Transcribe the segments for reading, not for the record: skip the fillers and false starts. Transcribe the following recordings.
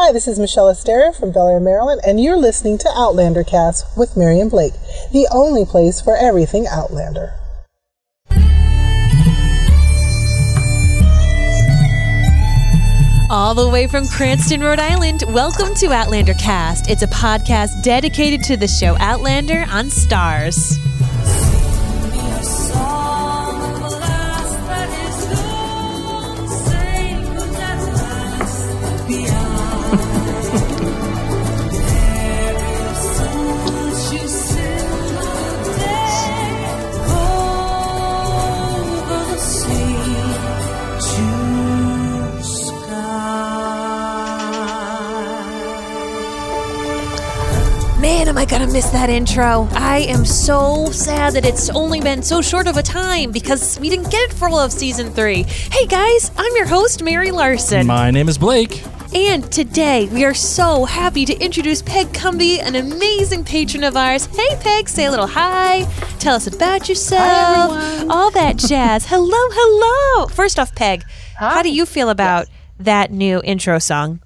Hi, this is Michelle Estera from Bel Air, Maryland, and you're listening to Outlander Cast with Miriam Blake, the only place for everything Outlander. All the way from Cranston, Rhode Island, welcome to Outlander Cast. It's a podcast dedicated to the show Outlander on Starz. Man, am I gonna miss that intro. I am so sad that it's only been so short of a time because we didn't get it for all of season 3. Hey guys, I'm your host, Mary Larson. My name is Blake. And today we are so happy to introduce Peg Cumby, an amazing patron of ours. Hey Peg, say a little hi. Tell us about yourself. Hi, everyone. All that jazz. Hello. First off, Peg, how do you feel about that new intro song?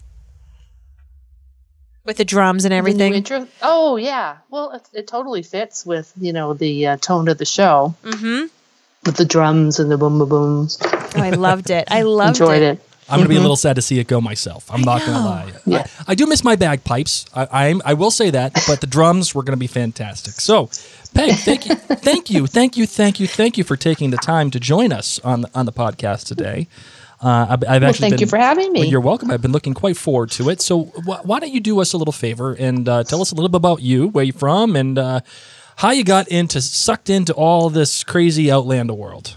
With the drums and everything. Intro? Oh, yeah. Well, it totally fits with, the tone of the show. Mm-hmm. With the drums and the boom, boom, booms. Oh, I loved it. Enjoyed it. I'm going to be a little sad to see it go myself. I'm not going to lie. Yeah. I do miss my bagpipes. I will say that, but the drums were going to be fantastic. So, Peg, thank you for taking the time to join us on the podcast today. Thank you for having me. Well, you're welcome. I've been looking quite forward to it. So why don't you do us a little favor and tell us a little bit about you, where you're from, and how you got sucked into all this crazy Outlander world.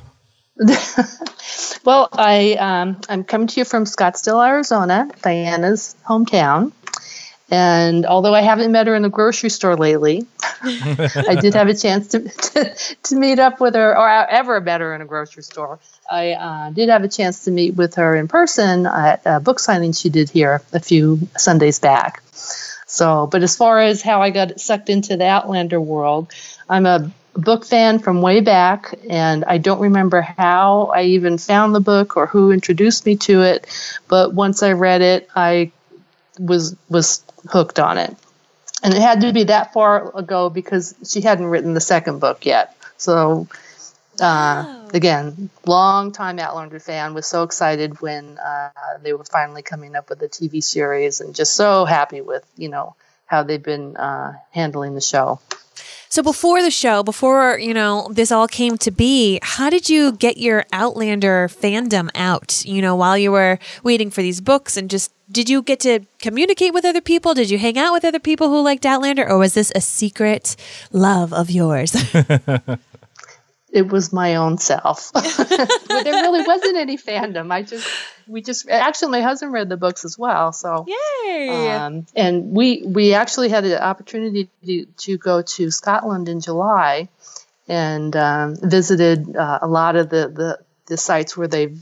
Well, I'm coming to you from Scottsdale, Arizona, Diana's hometown. And although I haven't met her in the grocery store lately, I did have a chance to meet up with her, or I ever met her in a grocery store. I did have a chance to meet with her in person at a book signing she did here a few Sundays back. So, but as far as how I got sucked into the Outlander world, I'm a book fan from way back, and I don't remember how I even found the book or who introduced me to it. But once I read it, I was hooked on it. And it had to be that far ago because she hadn't written the second book yet. So, again, long-time Outlander fan, was so excited when they were finally coming up with the TV series, and just so happy with, how they've been handling the show. So before the show, this all came to be, how did you get your Outlander fandom out, while you were waiting for these books, and just, did you get to communicate with other people? Did you hang out with other people who liked Outlander, or was this a secret love of yours? It was my own self. But there really wasn't any fandom. Actually, my husband read the books as well. So, yay! And we actually had the opportunity to go to Scotland in July, and visited a lot of the sites where they've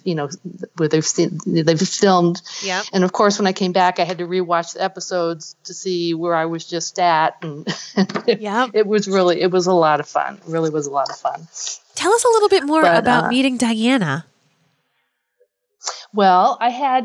filmed. Yep. And of course, when I came back, I had to rewatch the episodes to see where I was just at, and it was a lot of fun. It really was a lot of fun. Tell us a little bit more about meeting Diana. Well, I had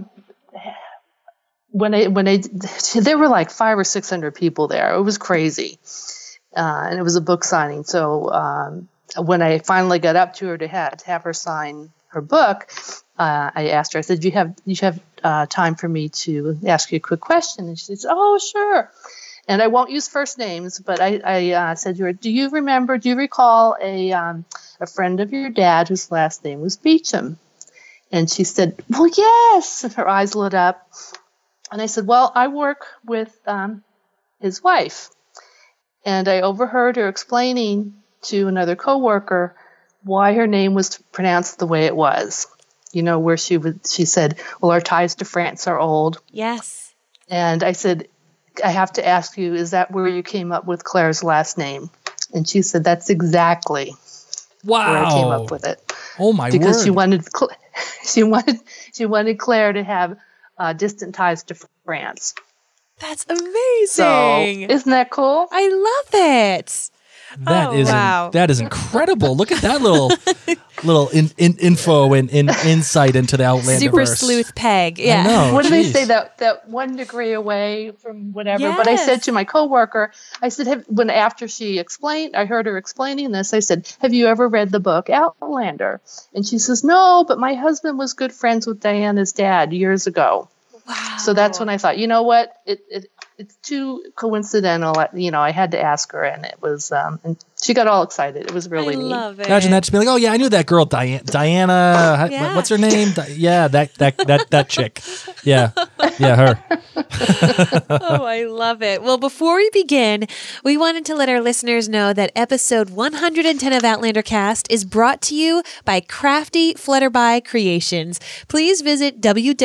there were like 500 or 600 people there. It was crazy, and it was a book signing. So when I finally got up to her to have her sign her book, I asked her. I said, "Do you have time for me to ask you a quick question?" And she said, "Oh, sure." And I won't use first names, but I said to her, do you recall a friend of your dad whose last name was Beecham? And she said, well, yes. And her eyes lit up. And I said, well, I work with his wife. And I overheard her explaining to another coworker why her name was pronounced the way it was. Where she said, well, our ties to France are old. Yes. And I said, I have to ask you, is that where you came up with Claire's last name? And she said, that's exactly where I came up with it. Oh my word! Because she wanted Claire to have distant ties to France. That's amazing. So, isn't that cool? I love it. That is incredible. Look at that little info and insight into the Outlander Super sleuth Peg. Yeah. I know, What do they geez. say, that 1 degree away from whatever? But I said to my coworker, I said, after she explained, I heard her explaining this, I said, have you ever read the book Outlander? And she says, no, but my husband was good friends with Diana's dad years ago. Wow. So that's when I thought, you know what, it's too coincidental. I had to ask her, and it was, and she got all excited. It was really I neat. love it. Imagine that, just be like, oh yeah, I knew that girl, Diana. Yeah. What's her name? Yeah, that chick. Yeah, her. Oh, I love it. Well, before we begin, we wanted to let our listeners know that episode 110 of Outlander Cast is brought to you by Crafty Flutterby Creations. Please visit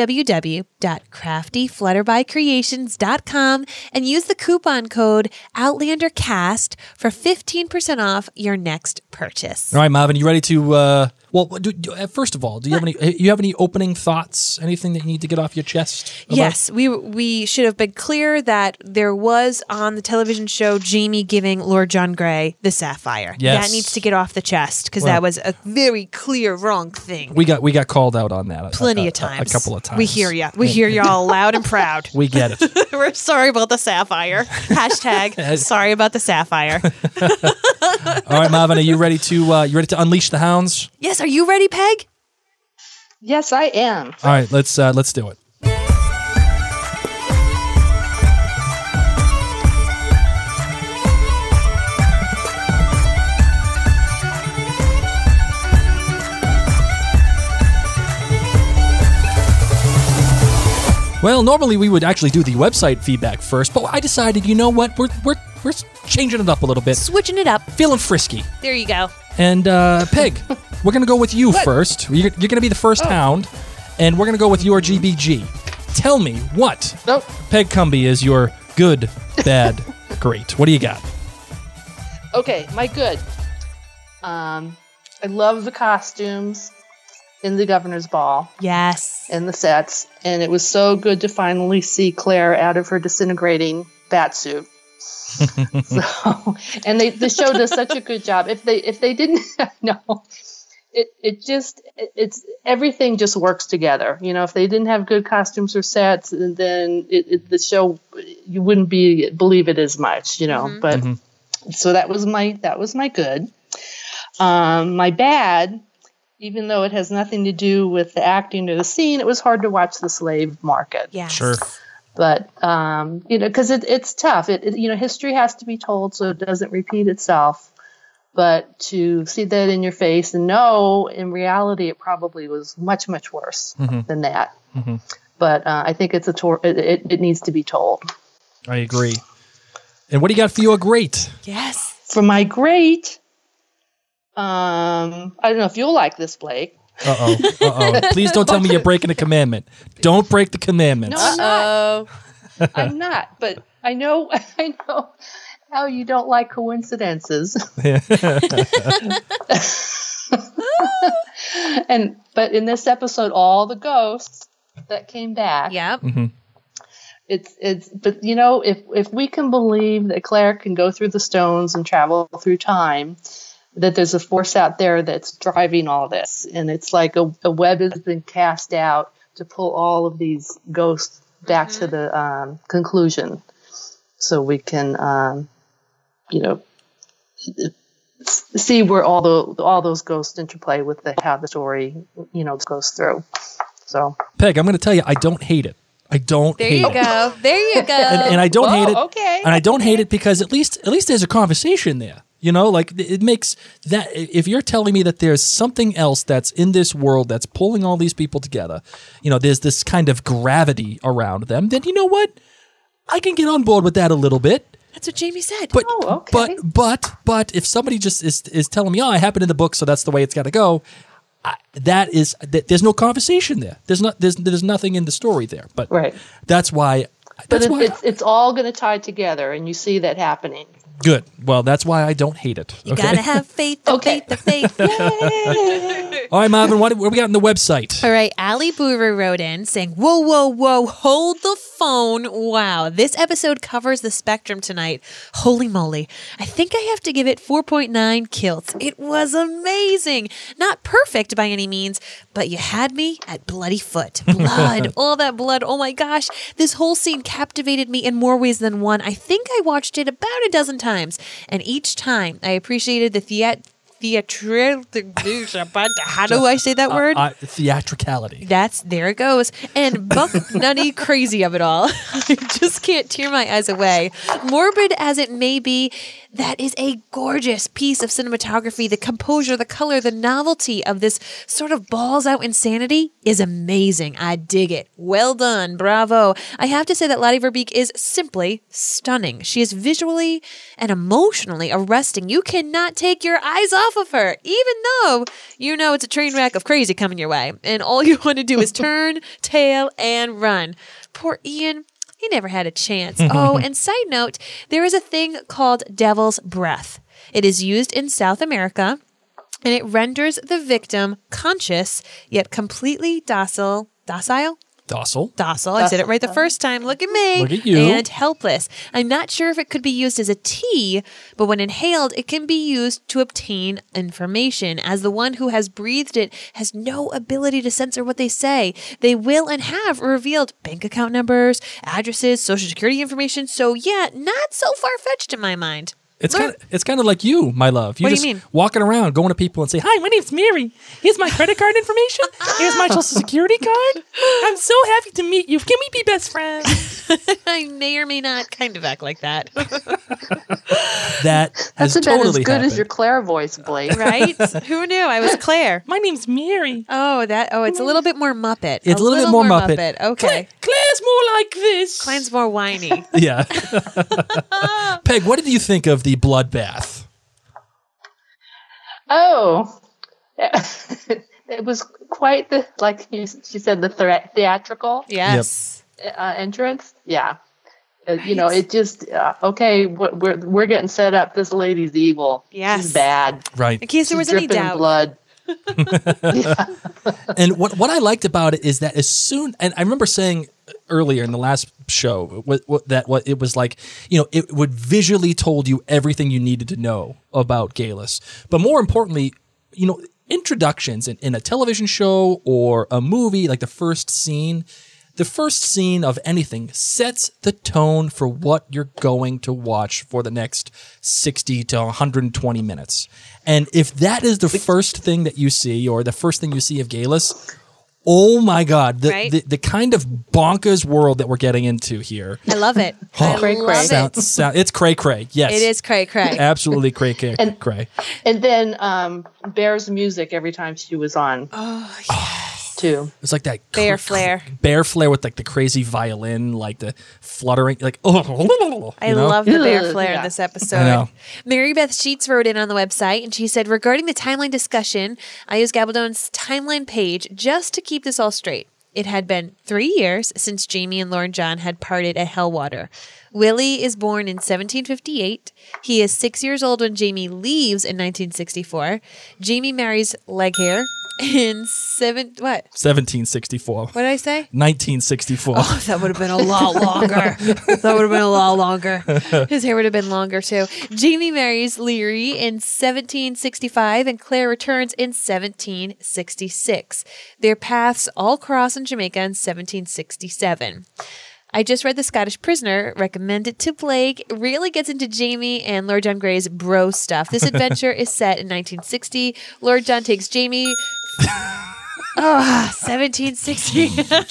www.craftyflutterbycreations.com and use the coupon code OutlanderCast for 15% off your next purchase. All right, Marvin, you ready to? First of all, do you have any opening thoughts? Anything that you need to get off your chest? about- Yes, we should have been clear that there was on the television show Jamie giving Lord John Grey the sapphire. Yes. That needs to get off the chest because Well- that was a very clear wrong thing. We got called out on that Plenty of times. a couple of times. We hear ya. We hear y'all loud and proud. We get it. We're sorry about the sapphire. Hashtag sorry about the sapphire. All right, Marvin, are you ready to unleash the hounds? Yes, are you ready, Peg? Yes, I am. All right, let's do it. Well, normally we would actually do the website feedback first, but I decided, you know what, we're changing it up a little bit, Switching it up. feeling frisky. There you go. And Peg, we're gonna go with you first. You're gonna be the first hound, and we're gonna go with your GBG. Tell me what Nope. Peg Cumby is your good, bad, great. What do you got? Okay, my good. I love the costumes in the Governor's Ball Yes. and the sets, and it was so good to finally see Claire out of her disintegrating bat suit. So, and the show does such a good job. If they didn't, no, it's everything just works together. You know, if they didn't have good costumes or sets, then the show, you wouldn't believe it as much. You know, but so that was my good. My bad. Even though it has nothing to do with the acting or the scene, it was hard to watch the slave market. Yes. Sure. But, because it's tough. History has to be told so it doesn't repeat itself. But to see that in your face and know in reality it probably was much, much worse than that. Mm-hmm. But I think it needs to be told. I agree. And what do you got for your great? Yes. For my great... I don't know if you'll like this, Blake. Uh-oh. Please don't tell me you're breaking a commandment. Don't break the commandments. No, I'm not. Oh. I'm not. But I know how you don't like coincidences. But in this episode, all the ghosts that came back. Yep. But if we can believe that Claire can go through the stones and travel through time, that there's a force out there that's driving all this. And it's like a web has been cast out to pull all of these ghosts back to the conclusion. So we can, see where all those ghosts interplay with how the story, goes through. So Peg, I'm going to tell you, I don't hate it. I don't There hate you it. go. There you go. And I don't hate it. Okay. And I don't hate it because at least there's a conversation there. You know, like it makes that, if you're telling me that there's something else that's in this world that's pulling all these people together, there's this kind of gravity around them, then you know what? I can get on board with that a little bit. That's what Jamie said. But okay. but if somebody just is telling me, oh, it happened in the book, so that's the way it's got to go, there's no conversation there. There's nothing in the story there. But right. That's why. But it's all going to tie together, and you see that happening. Good. Well, that's why I don't hate it. You gotta have faith, the Okay. faith, the faith. All right, Marvin, what we got on the website? All right, Ali Boover wrote in saying, whoa, whoa, whoa, hold the phone. Wow, this episode covers the spectrum tonight. Holy moly. I think I have to give it 4.9 kilts. It was amazing. Not perfect by any means, but you had me at bloody foot. Blood, all that blood. Oh my gosh, this whole scene captivated me in more ways than one. I think I watched it about a dozen times, and each time I appreciated the how do I say that word? Theatricality. There it goes. And buck nutty crazy of it all. I just can't tear my eyes away. Morbid as it may be, that is a gorgeous piece of cinematography. The composure, the color, the novelty of this sort of balls out insanity is amazing. I dig it. Well done. Bravo. I have to say that Lottie Verbeek is simply stunning. She is visually and emotionally arresting. You cannot take your eyes off of her, even though you know it's a train wreck of crazy coming your way. And all you want to do is turn, tail, and run. Poor Ian. He never had a chance. Oh, and side note, there is a thing called devil's breath. It is used in South America, and it renders the victim conscious, yet completely docile. Docile. I said it right the first time. Look at me. Look at you. And helpless. I'm not sure if it could be used as a tea, but when inhaled, it can be used to obtain information. As the one who has breathed it has no ability to censor what they say. They will and have revealed bank account numbers, addresses, social security information. So yeah, not so far-fetched in my mind. It's kind of like you, my love. What do you just mean? Walking around, going to people and say, "Hi, my name's Mary. Here's my credit card information. Here's my social security card. I'm so happy to meet you. Can we be best friends?" I may or may not kind of act like that. That has That's about totally as good happened. as your Claire voice, Blake. Right? Who knew? I was Claire. My name's Mary. It's a little bit more Muppet. It's a little bit more Muppet. Okay. Claire's more like this. Mine's more whiny. Yeah. Peg, what did you think of the bloodbath? Oh, it was quite the, like she said, the theatrical Yes. entrance. Yeah. It just, okay, we're getting set up. This lady's evil. Yes. She's bad. Right. In case there was any dripping in doubt. blood. And what I liked about it is that and I remember saying earlier in the last show that it was like, it would visually told you everything you needed to know about Geillis. But more importantly, introductions in a television show or a movie, like the first scene of anything sets the tone for what you're going to watch for the next 60 to 120 minutes. And if that is the first thing that you see, or the first thing you see of Geillis, oh my God, the kind of bonkers world that we're getting into here. I love it. I love it. It's cray-cray, yes. It is cray-cray. Absolutely cray-cray. And then Bear's music every time she was on. Oh, yes. Too. It's like that Bear Flare with like the crazy violin, like the fluttering, like oh. I love the Bear Ugh, Flare in yeah. this episode. I know. Mary Beth Sheets wrote in on the website and she said, regarding the timeline discussion, I used Gabaldon's timeline page just to keep this all straight. It had been 3 years since Jamie and Lauren John had parted at Hellwater. Willie is born in 1758. He is 6 years old when Jamie leaves in 1964. Jamie marries Leghair in 1764. What did I say? 1964. Oh, that would have been a lot longer. His hair would have been longer, too. Jamie marries Leary in 1765, and Claire returns in 1766. Their paths all cross in Jamaica in 1767. I just read The Scottish Prisoner, recommended to Blake. It really gets into Jamie and Lord John Grey's bro stuff. This adventure is set in 1960. Lord John takes Jamie... 1760.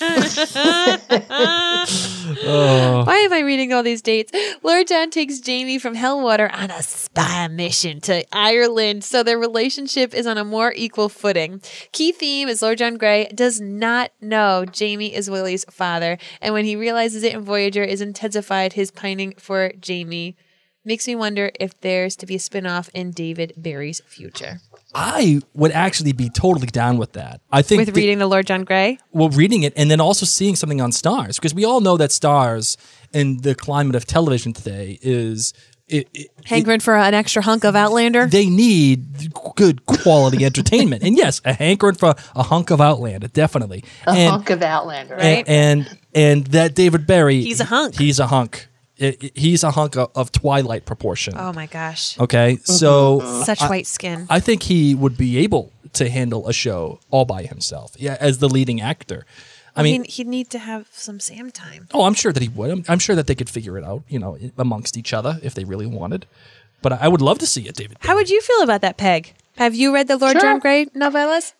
Why am I reading all these dates? Lord John takes Jamie from Hellwater on a spy mission to Ireland, so their relationship is on a more equal footing. Key theme is Lord John Grey does not know Jamie is Willie's father, and when he realizes it in Voyager, is intensified his pining for Jamie. Makes me wonder if there's to be a spinoff in David Barry's future. I would actually be totally down with that. I think With reading the Lord John Grey? Well, reading it and then also seeing something on Stars, because we all know that Stars in the climate of television today is Hankering for an extra hunk of Outlander. They need good quality entertainment. And yes, a hankering for a hunk of Outlander, definitely. A hunk of Outlander, right? And that David Berry. He's a hunk. He's a hunk. He's a hunk of Twilight proportion. Oh my gosh. Okay, so Such white skin. I think he would be able to handle a show all by himself, as the leading actor. I mean, he'd need to have some Sam time. Oh, I'm sure that he would. I'm sure that they could figure it out, amongst each other if they really wanted. But I would love to see it, David. How would you feel about that, Peg? Have you read the Lord John Grey novellas?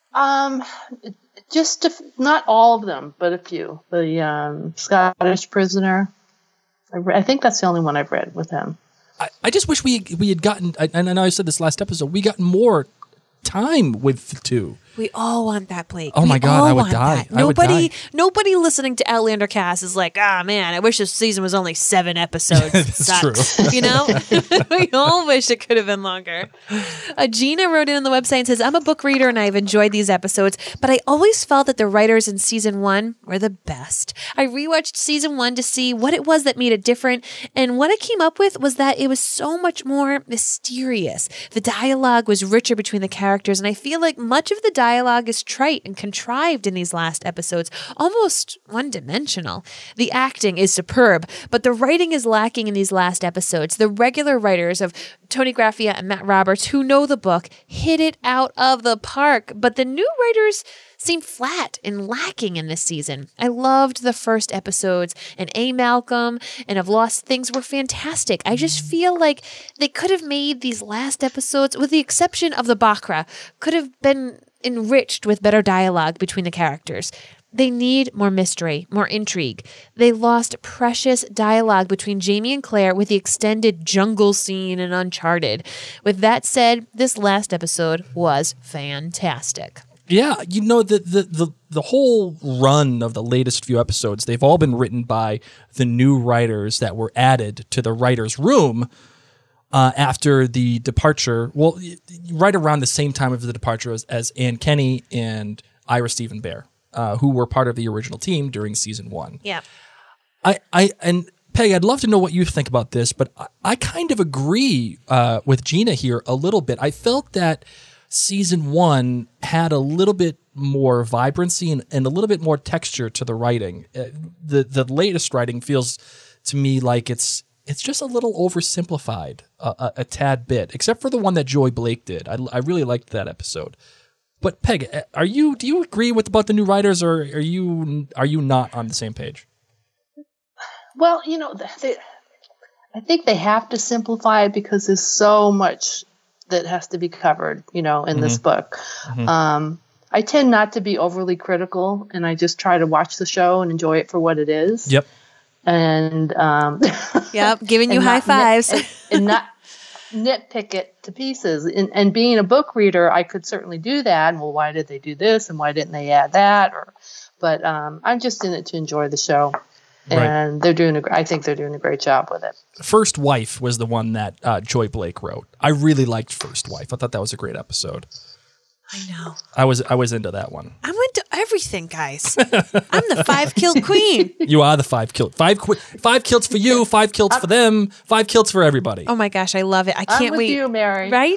Not all of them, but a few. The Scottish Prisoner. I think that's the only one I've read with him. I just wish we had gotten, and I know I said this last episode, we got more time with the two. We all want that, Blake. Oh my God, I would die. Nobody listening to Outlander Cast is like, man, I wish this season was only 7 episodes. That's true. We all wish it could have been longer. Gina wrote in on the website and says, I'm a book reader and I've enjoyed these episodes, but I always felt that the writers in season 1 were the best. I rewatched season 1 to see what it was that made it different, and what I came up with was that it was so much more mysterious. The dialogue was richer between the characters, and I feel like much of the dialogue is trite and contrived in these last episodes, almost one-dimensional. The acting is superb, but the writing is lacking in these last episodes. The regular writers of Tony Graffia and Matt Roberts, who know the book, hit it out of the park, but the new writers seem flat and lacking in this season. I loved the first episodes, and A. Malcolm and Of Lost Things were fantastic. I just feel like they could have made these last episodes, with the exception of the Bakra, could have been enriched with better dialogue between the characters. They need more mystery, more intrigue. They lost precious dialogue between Jamie and Claire with the extended jungle scene in Uncharted. With that said, this last episode was fantastic. Yeah, the whole run of the latest few episodes, they've all been written by the new writers that were added to the writer's room after the departure, right around the same time of the departure as Ann Kenny and Ira Stephen Bear, who were part of the original team during season 1. Yeah. And Peg, I'd love to know what you think about this, but I kind of agree with Gina here a little bit. I felt that season 1 had a little bit more vibrancy and a little bit more texture to the writing. The latest writing feels to me like it's just a little oversimplified, a tad bit, except for the one that Joy Blake did. I really liked that episode. But Peg, do you agree about the new writers, or are you not on the same page? Well, I think they have to simplify it because there's so much that has to be covered, in this book. Mm-hmm. I tend not to be overly critical, and I just try to watch the show and enjoy it for what it is. Yep. And giving you high fives and not nitpick it to pieces. And being a book reader, I could certainly do that. Well, why did they do this, and why didn't they add that? But I'm just in it to enjoy the show. And right. I think they're doing a great job with it. First Wife was the one that Joy Blake wrote. I really liked First Wife. I thought that was a great episode. I know. I was into that one. I'm into everything, guys. I'm the 5-kilt queen. You are the 5-kilt. 5 kilts for you, 5 kilts for them, 5 kilts for everybody. Oh my gosh, I love it. I can't wait. I'm with you, Mary. Right?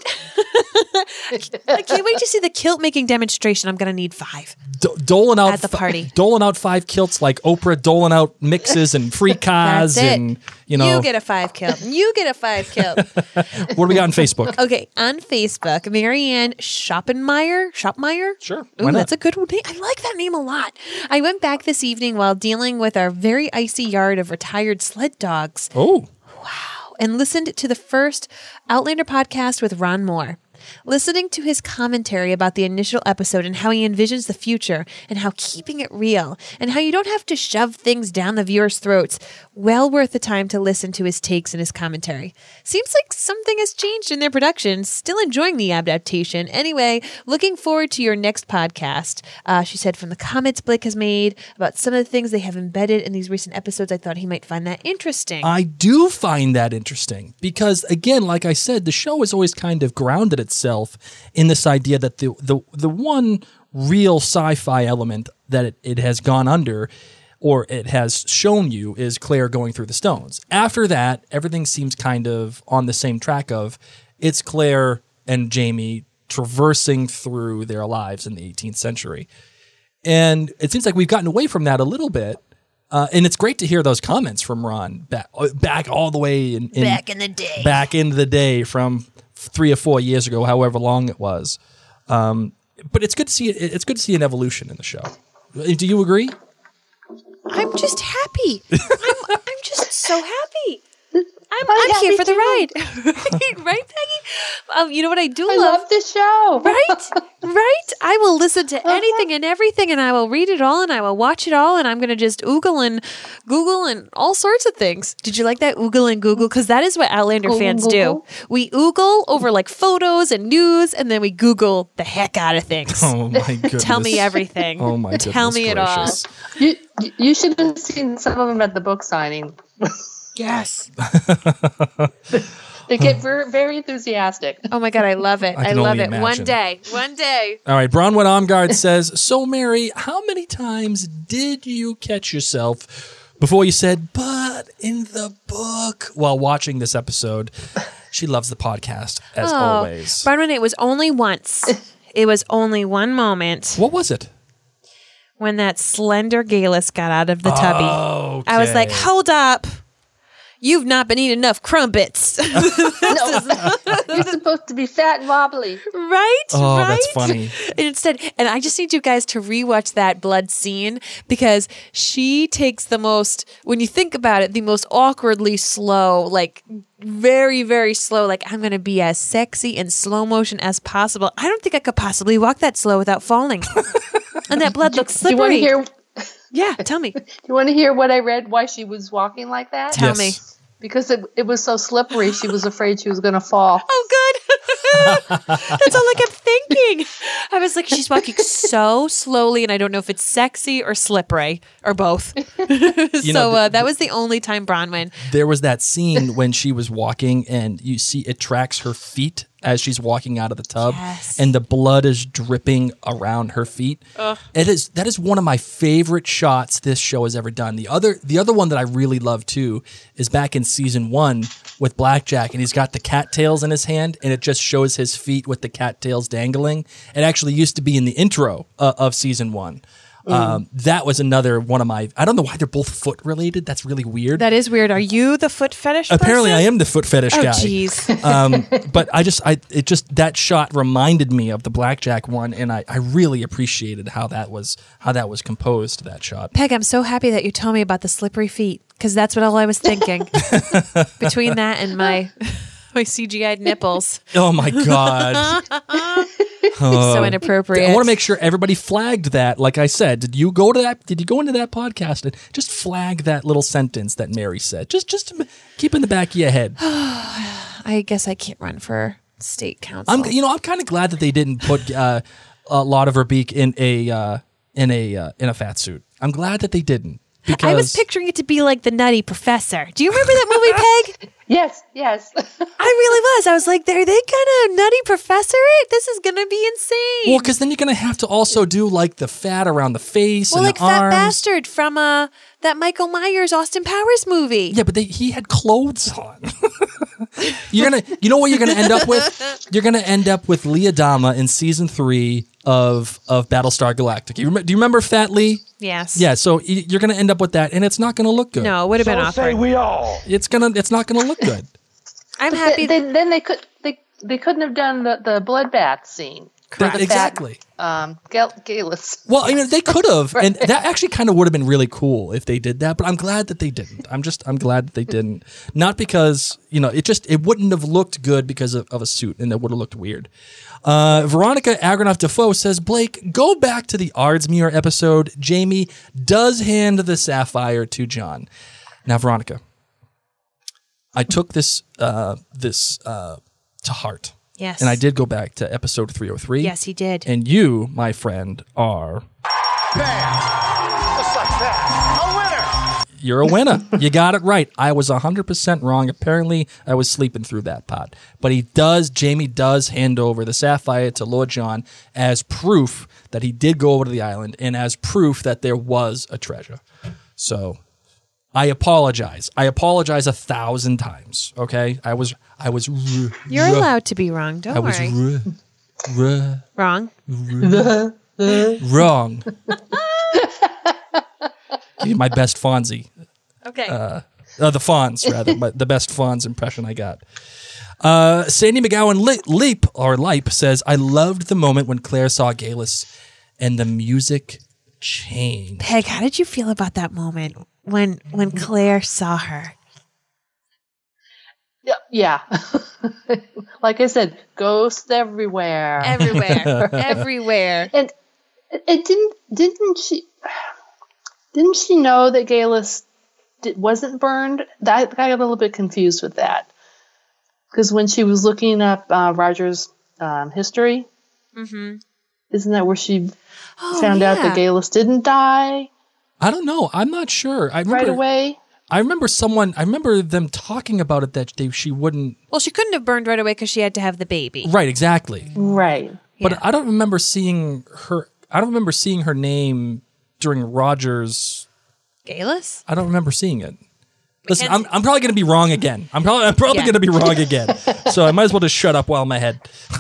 I can't wait to see the kilt making demonstration. I'm going to need 5. Doling out at the party. Doling out 5 kilts like Oprah doling out mixes and free cars. That's it. And you get a 5 kilt. You get a 5 kilt. What do we got on Facebook? Okay, on Facebook, Marianne Shopmeyer. Sure. Ooh, that's a good name. I like that name a lot. I went back this evening while dealing with our very icy yard of retired sled dogs. Oh. Wow. And listened to the first Outlander podcast with Ron Moore. Listening to his commentary about the initial episode and how he envisions the future and how keeping it real and how you don't have to shove things down the viewers' throats. Well worth the time to listen to his takes and his commentary. Seems like something has changed in their production. Still enjoying the adaptation. Anyway, looking forward to your next podcast. She said from the comments Blake has made about some of the things they have embedded in these recent episodes, I thought he might find that interesting. I do find that interesting because, again, like I said, the show has always kind of grounded itself in this idea that the one real sci-fi element that it has gone under or it has shown you, is Claire going through the stones. After that, everything seems kind of on the same track of it's Claire and Jamie traversing through their lives in the 18th century. And it seems like we've gotten away from that a little bit. And it's great to hear those comments from Ron back all the way Back in the day. Back into the day from 3 or 4 years ago, however long it was. But it's good to see it's good to see an evolution in the show. Do you agree? I'm just happy. I'm just so happy. I'm here for the ride. Right, Peggy? You know what I do I love? love this show. Right? I will listen to anything and everything, and I will read it all, and I will watch it all, and I'm going to just oogle and Google and all sorts of things. Did you like that, oogle and Google? Because that is what Outlander fans do. We oogle over like photos and news, and then we Google the heck out of things. Oh my goodness. Tell me everything. Oh my goodness. Tell me gracious. it all. You should have seen some of them at the book signing. Yes. They get very, very enthusiastic. Oh my God, I love it. I I can love only it. imagine. One day. All right, Bronwyn Omgard says, so Mary, how many times did you catch yourself before you said, but in the book, while watching this episode? She loves the podcast, as always. Bronwyn, it was only once. It was only one moment What was it? when that slender Galus got out of the tubby. Okay. I was like, hold up. You've not been eating enough crumpets. You're supposed to be fat and wobbly. Right? Oh, right? that's funny. And I just need you guys to rewatch that blood scene because she takes the most, when you think about it, the most awkwardly slow, like very, very slow, like I'm going to be as sexy in slow motion as possible. I don't think I could possibly walk that slow without falling. And that blood looks Do you want slippery. to hear? Yeah, tell me. Do you want to hear what I read? Why she was walking like that? Tell Yes. me. Because it was so slippery, she was afraid she was going to fall. Oh, good. That's all I kept thinking. I was like, she's walking so slowly, and I don't know if it's sexy or slippery or both. That was the only time Bronwyn. There was that scene when she was walking and you see it tracks her feet as she's walking out of the tub, Yes. and the blood is dripping around her feet. That is one of my favorite shots this show has ever done. The other one that I really love too is back in season 1 with Blackjack, and he's got the cattails in his hand, and it just shows his feet with the cattails dangling. It actually used to be in the intro of season 1. That was another one of my. I don't know why they're both foot related. That's really weird. That is weird. Are you the foot fetish Apparently, person? I am the foot fetish Oh, guy. jeez. But that shot reminded me of the Blackjack one, and I really appreciated how that was composed. That shot. Peg, I'm so happy that you told me about the slippery feet because that's what all I was thinking. Between that and my CGI'd nipples. Oh my god. So inappropriate. I want to make sure everybody flagged that. Like I said, did you go into that podcast and just flag that little sentence that Mary said? Just to keep in the back of your head. I guess I can't run for state council. I'm kind of glad that they didn't put Lotte Verbeek in a fat suit. I'm glad that they didn't. Because I was picturing it to be like the Nutty Professor. Do you remember that movie, Peg? Yes. I really was. I was like, are they gonna Nutty Professor it? This is gonna be insane. Well, because then you're going to have to also do like the fat around the face and like the Fat arms. Bastard from that Michael Myers Austin Powers movie. Yeah, but he had clothes on. You know what you're gonna end up with? You're gonna end up with Lee Adama in season 3 of Battlestar Galactica. Do you remember Fat Lee? Yes. Yeah. So you're gonna end up with that, and it's not gonna look good. No, it would have been awkward. we all. It's not gonna look good. I'm happy. Then they couldn't have done the bloodbath scene. Exactly. Galus. Well, they could have, and that actually kind of would have been really cool if they did that. But I'm glad that they didn't. I'm glad that they didn't. Not because it wouldn't have looked good because of a suit, and it would have looked weird. Veronica Agronoff Defoe says, Blake, go back to the Ardsmuir episode. Jamie does hand the sapphire to John. Now, Veronica, I took this to heart. Yes. And I did go back to episode 303. Yes, he did. And you, my friend, are... Bam! Just like that. A winner! You're a winner. You got it right. I was 100% wrong. Apparently, I was sleeping through that pot. But Jamie does hand over the sapphire to Lord John as proof that he did go over to the island and as proof that there was a treasure. So I apologize. I apologize 1,000 times. Okay, I was. You're allowed to be wrong. Don't I was worry. Wrong. Wrong. Give you my best Fonzie. Okay. The Fonz, rather. The best Fonz impression I got. Sandy McGowan Leip says, I loved the moment when Claire saw Galus and the music changed. Peg, how did you feel about that moment when Claire saw her? Yeah. Like I said, ghosts everywhere. Everywhere. And didn't she know that Galus wasn't burned? I got a little bit confused with that. Because when she was looking up Roger's history, isn't that where she found out that Galus didn't die? I don't know. I'm not sure. Right away? I remember them talking about it that she wouldn't. Well, she couldn't have burned right away because she had to have the baby. Right, exactly. Right. But I don't remember seeing her. I don't remember seeing her name during Roger's. Galus? I don't remember seeing it. Listen, I'm probably going to be wrong again. I'm probably going to be wrong again. So I might as well just shut up while I'm ahead.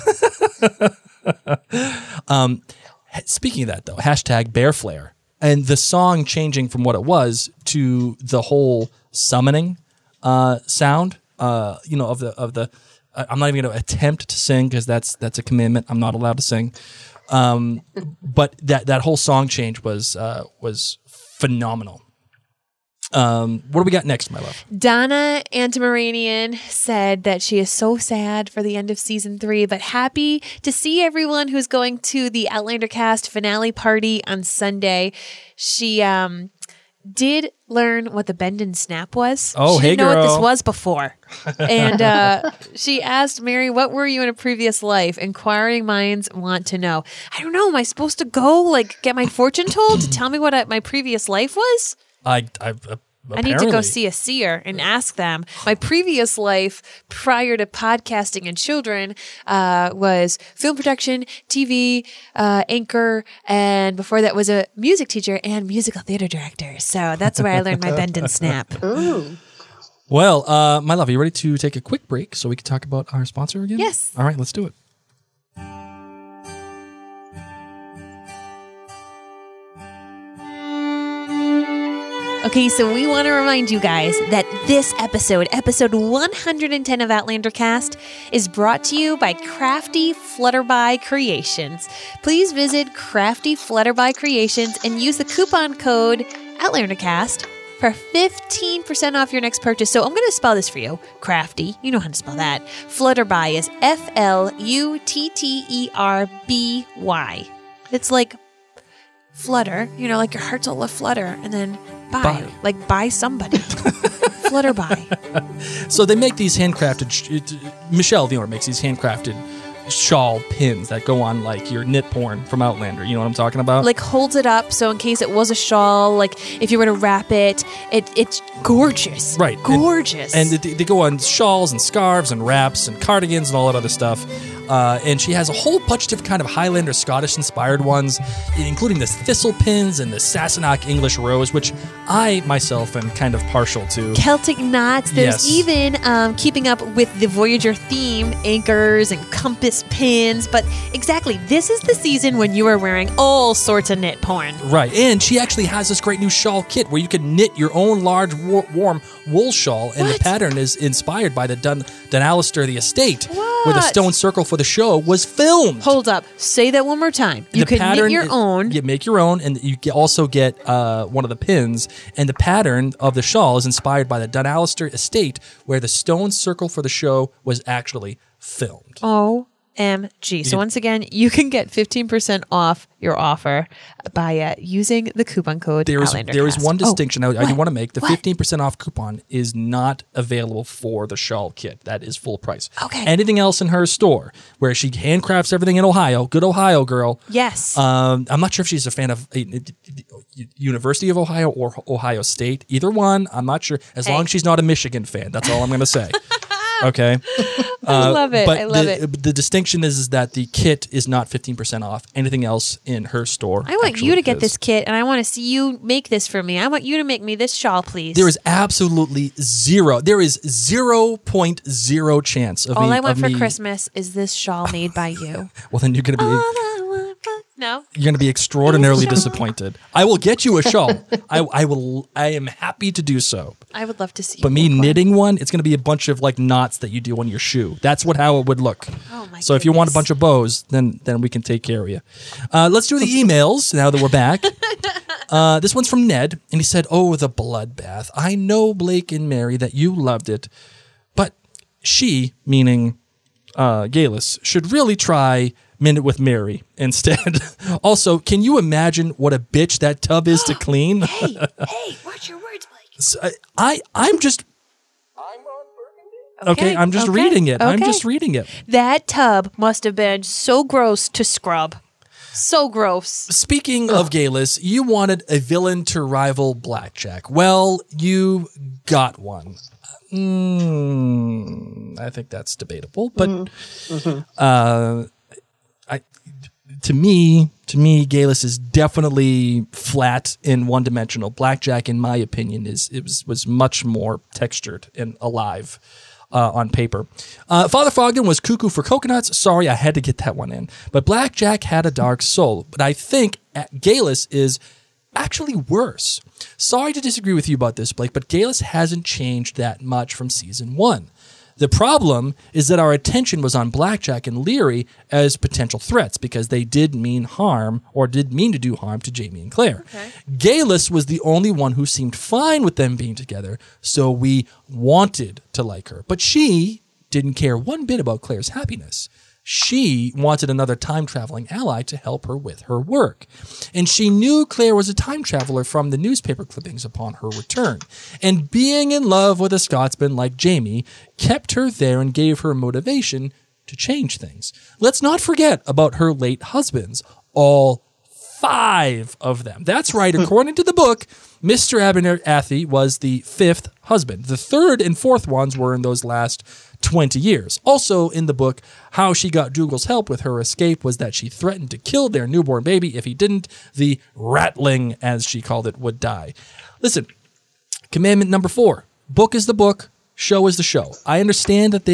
Speaking of that, though, #BearFlare. And the song changing from what it was to the whole summoning sound, of the. I'm not even going to attempt to sing because that's a commandment. I'm not allowed to sing. But that whole song change was phenomenal. What do we got next, my love? Donna Antimaranian said that she is so sad for the end of season 3, but happy to see everyone who's going to the Outlander cast finale party on Sunday. She did learn what the bend and snap was. Oh, she hey, didn't know what girl. this was before. And she asked Mary, what were you in a previous life? Inquiring minds want to know. I don't know. Am I supposed to go get my fortune told to tell me what my previous life was? I need to go see a seer and ask them. My previous life prior to podcasting and children was film production, TV, anchor, and before that was a music teacher and musical theater director. So that's where I learned my bend and snap. Ooh. Well, my love, are you ready to take a quick break so we can talk about our sponsor again? Yes. All right, let's do it. Okay, so we want to remind you guys that this episode 110 of Outlander Cast, is brought to you by Crafty Flutterby Creations. Please visit Crafty Flutterby Creations and use the coupon code OutlanderCast for 15% off your next purchase. So I'm going to spell this for you. Crafty, you know how to spell that. Flutterby is Flutterby. It's like flutter, like your heart's all aflutter, and then buy, like buy somebody. Flutterby. So they make these handcrafted, Michelle, the owner, makes these handcrafted shawl pins that go on like your knit porn from Outlander. You know what I'm talking about? Like holds it up so in case it was a shawl, like if you were to wrap it, it's gorgeous. Right. Gorgeous. And they go on shawls and scarves and wraps and cardigans and all that other stuff. And she has a whole bunch of different kind of Highlander Scottish inspired ones, including the thistle pins and the Sassenach English rose, which I myself am kind of partial to. Celtic knots. There's Yes. even keeping up with the Voyager theme, anchors and compass pins. But exactly, this is the season when you are wearing all sorts of knit porn. Right. And she actually has this great new shawl kit where you can knit your own large warm wool shawl, and the pattern is inspired by the Dunalister the estate, where the stone circle for the show was filmed. Hold up. Say that one more time. You can knit your own. You make your own, and you also get one of the pins. And the pattern of the shawl is inspired by the Dunalister estate, where the stone circle for the show was actually filmed. OMG. So once again, you can get 15% off your offer by using the coupon code OutlanderCast. There is one distinction I do want to make. The 15% off coupon is not available for the shawl kit. That is full price. Okay. Anything else in her store, where she handcrafts everything in Ohio, good Ohio girl. Yes. I'm not sure if she's a fan of University of Ohio or Ohio State. Either one, I'm not sure. As long as she's not a Michigan fan, that's all I'm going to say. Okay. I love it. But I love it. the distinction is that the kit is not 15% off. Anything else in her store. I want you actually to get is. this kit, and I want to see you make this for me. I want you to make me this shawl, please. There is absolutely zero. There is 0.0 chance of All me. I want of for me- Christmas is this shawl made by you. Well, then you're going to All be. I want for- No. You're going to be extraordinarily disappointed. I will get you a shawl. I will. I am happy to do so. I would love to see you But me make one. knitting one, it's going to be a bunch of like knots that you do on your shoe. That's how it would look. Oh my So if you want a goodness. bunch of bows, then we can take care of you. Let's do the emails now that we're back. This one's from Ned, and he said, "Oh, the bloodbath. I know, Blake and Mary, that you loved it, but she, meaning Galis, should really try Minute with Mary instead. Also, can you imagine what a bitch that tub is to clean?" Hey, watch your words, Blake. I'm just okay. I'm just reading it. I'm okay. just reading it. That tub must have been so gross to scrub. So gross. Speaking of Galis, you wanted a villain to rival Blackjack. Well, you got one. I think that's debatable, but to me, Galis is definitely flat and one-dimensional. Blackjack, in my opinion, was much more textured and alive on paper. Father Fogden was cuckoo for coconuts. Sorry, I had to get that one in. But Blackjack had a dark soul. But I think Galis is actually worse. Sorry to disagree with you about this, Blake, but Galis hasn't changed that much from season 1. The problem is that our attention was on Blackjack and Leary as potential threats because they did mean harm or did mean to do harm to Jamie and Claire. Okay. Galis was the only one who seemed fine with them being together, so we wanted to like her. But she didn't care one bit about Claire's happiness. She wanted another time-traveling ally to help her with her work. And she knew Claire was a time traveler from the newspaper clippings upon her return. And being in love with a Scotsman like Jamie kept her there and gave her motivation to change things. Let's not forget about her late husbands, all 5 of them. That's right, according to the book, Mr. Abernathy was the 5th husband. The 3rd and 4th ones were in those last 20 years. Also in the book, how she got Dougal's help with her escape was that she threatened to kill their newborn baby. If he didn't, the ratling, as she called it, would die. Listen, commandment number 4, book is the book, show is the show. I understand that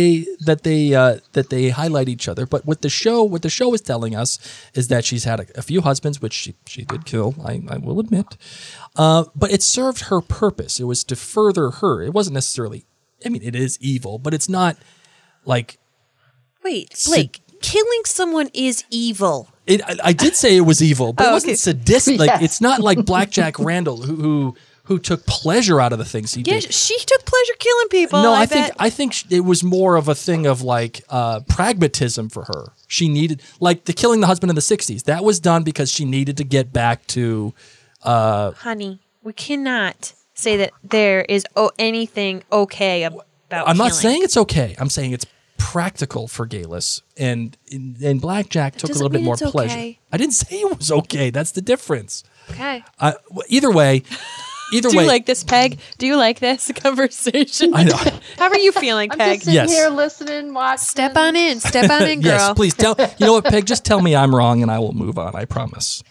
they highlight each other, but what the show is telling us is that she's had a few husbands, which she did kill, I will admit. But it served her purpose. It was to further her. It wasn't necessarily, I mean, it is evil, but it's not like... Wait, Blake, killing someone is evil. I did say it was evil, but it wasn't okay. sadistic. Like, Yes. it's not like Blackjack Randall who took pleasure out of the things he Yeah, did. she took pleasure killing people. No, I I think it was more of a thing of like pragmatism for her. She needed, like the killing the husband in the 60s. That was done because she needed to get back to... Honey, we cannot say that there is anything okay about I'm not killing. saying it's okay. I'm saying it's practical for Galis, and Blackjack took a doesn't little bit mean more it's pleasure. okay. I didn't say it was okay. That's the difference. Okay. Either way, Do you like this, Peg? Do you like this conversation? I know. How are you feeling, I'm Peg? just sitting Yes. here listening, watching. Step on in, girl. Yes, please tell. You know what, Peg? Just tell me I'm wrong, and I will move on. I promise.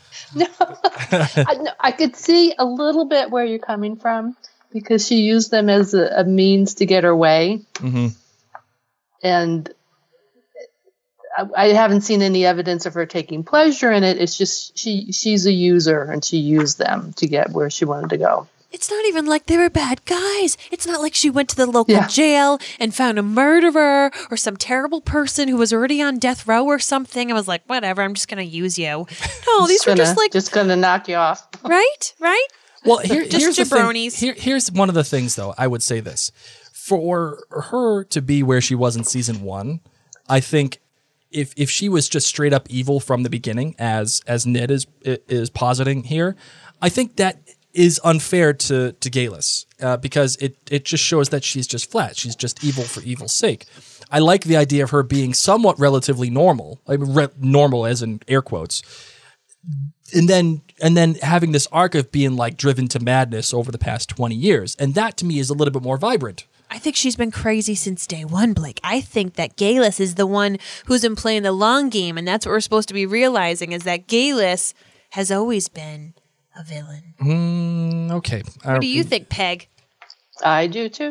I could see a little bit where you're coming from because she used them as a means to get her way. Mm-hmm. And I haven't seen any evidence of her taking pleasure in it. It's just she's a user and she used them to get where she wanted to go. It's not even like they were bad guys. It's not like she went to the local Yeah. jail and found a murderer or some terrible person who was already on death row or something. I was like, whatever, I'm just going to use you. No, these were just like, just gonna knock you off. right? Well, Just here's the thing. jabronis. Here's one of the things, though. I would say this: for her to be where she was in season 1, I think if she was just straight up evil from the beginning, as Ned is positing here, I think that is unfair to Galis because it just shows that she's just flat. She's just evil for evil's sake. I like the idea of her being somewhat relatively normal, normal as in air quotes, and then having this arc of being like driven to madness over the past 20 years, and that to me is a little bit more vibrant. I think she's been crazy since day one, Blake. I think that Galus is the one who's been playing the long game, and that's what we're supposed to be realizing, is that Galus has always been a villain. Okay. What do you think, Peg? I do too.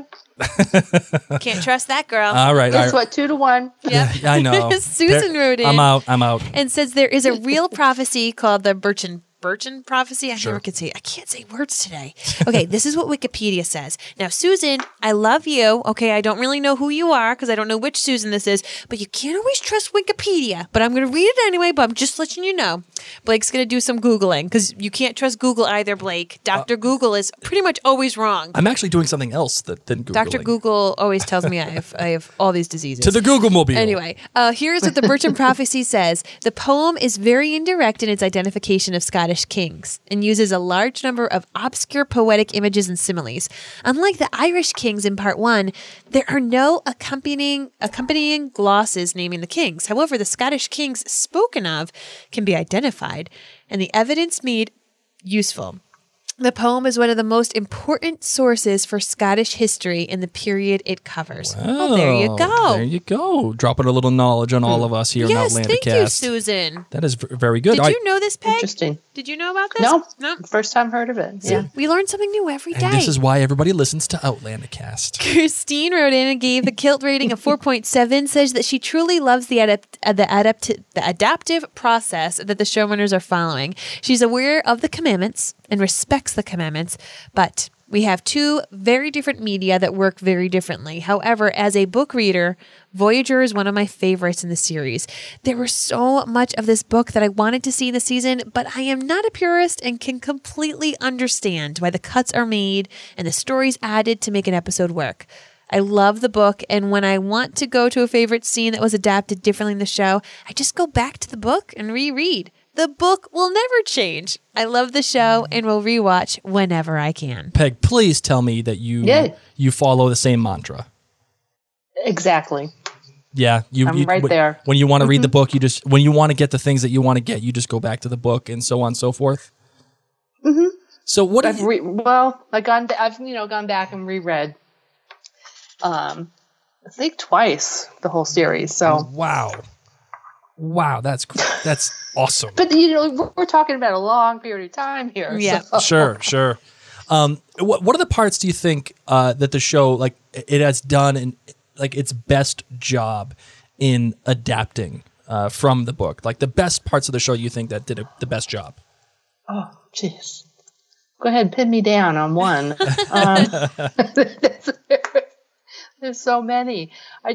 Can't trust that girl. All right. Guess what? 2-1. Yep. I know. Susan wrote in. I'm out. And says there is a real prophecy called the Birchen prophecy. I Sure. I can't say words today. Okay, this is what Wikipedia says. Now, Susan, I love you. Okay, I don't really know who you are because I don't know which Susan this is, but you can't always trust Wikipedia. But I'm going to read it anyway, but I'm just letting you know. Blake's going to do some Googling because you can't trust Google either, Blake. Dr. Google is pretty much always wrong. I'm actually doing something else than Googling. Dr. Google always tells me I have all these diseases. To the Google mobile. Anyway, here's what the Birchen prophecy says. The poem is very indirect in its identification of Scottish kings and uses a large number of obscure poetic images and similes. Unlike the Irish kings in part 1, there are no accompanying glosses naming the kings. However, the Scottish kings spoken of can be identified, and the evidence made useful. The poem is one of the most important sources for Scottish history in the period it covers. Oh, there you go. There you go. Dropping a little knowledge on all of us here in Yes, Outlander thank Cast. you, Susan. That is very good. Did you know this, Peg? Interesting. Did you know about this? No. First time heard of it. Yeah. We learn something new every day. And this is why everybody listens to Outlander Cast. Christine wrote in and gave the Kilt rating of 4.7, says that she truly loves the adaptive process that the showrunners are following. She's aware of the commandments and respects the commandments, but we have two very different media that work very differently. However, as a book reader, Voyager is one of my favorites in the series. There was so much of this book that I wanted to see in the season, but I am not a purist and can completely understand why the cuts are made and the stories added to make an episode work. I love the book, and when I want to go to a favorite scene that was adapted differently in the show, I just go back to the book and reread. The book will never change. I love the show and will rewatch whenever I can. Peg, please tell me that you follow the same mantra. Exactly. Yeah, I'm right there. When you want to read the book, when you want to get the things that you want to get, you just go back to the book and so on and so forth. Mm-hmm. So what? I've gone back and reread. I think twice the whole series. So wow, that's awesome. But we're talking about a long period of time here. Yeah, so. Sure. What are the parts do you think that the show it has done in its best job in adapting from the book? Like the best parts of the show you think that did the best job? Oh, jeez. Go ahead, pin me down on one. There's so many. I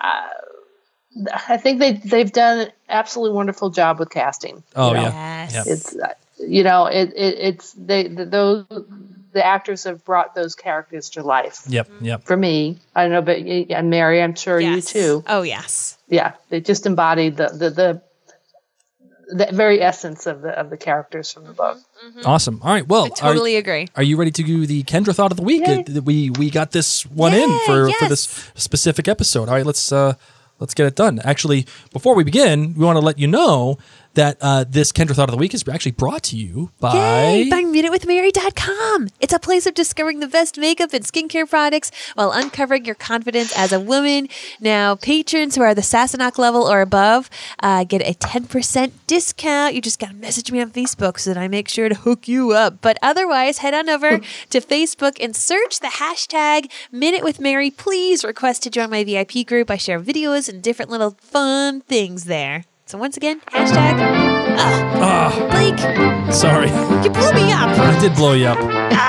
think they've done an absolutely wonderful job with casting. Oh Yes. yeah. It's the actors have brought those characters to life. Yep. For me, I don't know, but and Mary, I'm sure you too. Oh, yes. Yeah, they just embodied the very essence of the characters from the book. Mm-hmm. Awesome. All right. Well, I totally agree. Are you ready to do the Kendra thought of the week? Yay. We got this one in for this specific episode. All right, let's get it done. Actually, before we begin, we want to let you know that this Kendra Thought of the Week is actually brought to you by MinuteWithMary.com. It's a place of discovering the best makeup and skincare products while uncovering your confidence as a woman. Now, patrons who are the Sassenach level or above get a 10% discount. You just got to message me on Facebook so that I make sure to hook you up. But otherwise, head on over to Facebook and search the hashtag #MinuteWithMary. Please request to join my VIP group. I share videos and different little fun things there. So once again, hashtag. Blake, Sorry. you blew me up. I did blow you up.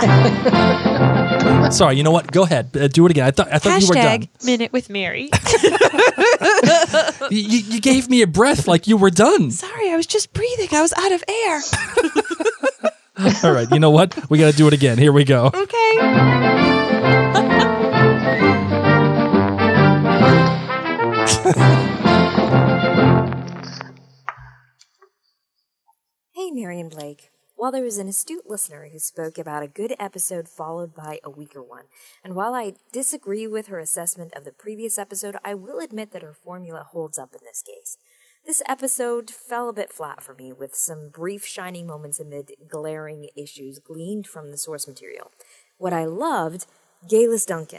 Sorry, you know what? Go ahead. Do it again. I thought you were done. Hashtag Minute with Mary. You gave me a breath like you were done. Sorry, I was just breathing. I was out of air. All right, you know what? We got to do it again. Here we go. Okay. Hey, Mary and Blake. While there was an astute listener who spoke about a good episode followed by a weaker one, and while I disagree with her assessment of the previous episode, I will admit that her formula holds up in this case. This episode fell a bit flat for me, with some brief shining moments amid glaring issues gleaned from the source material. What I loved, Galus Duncan.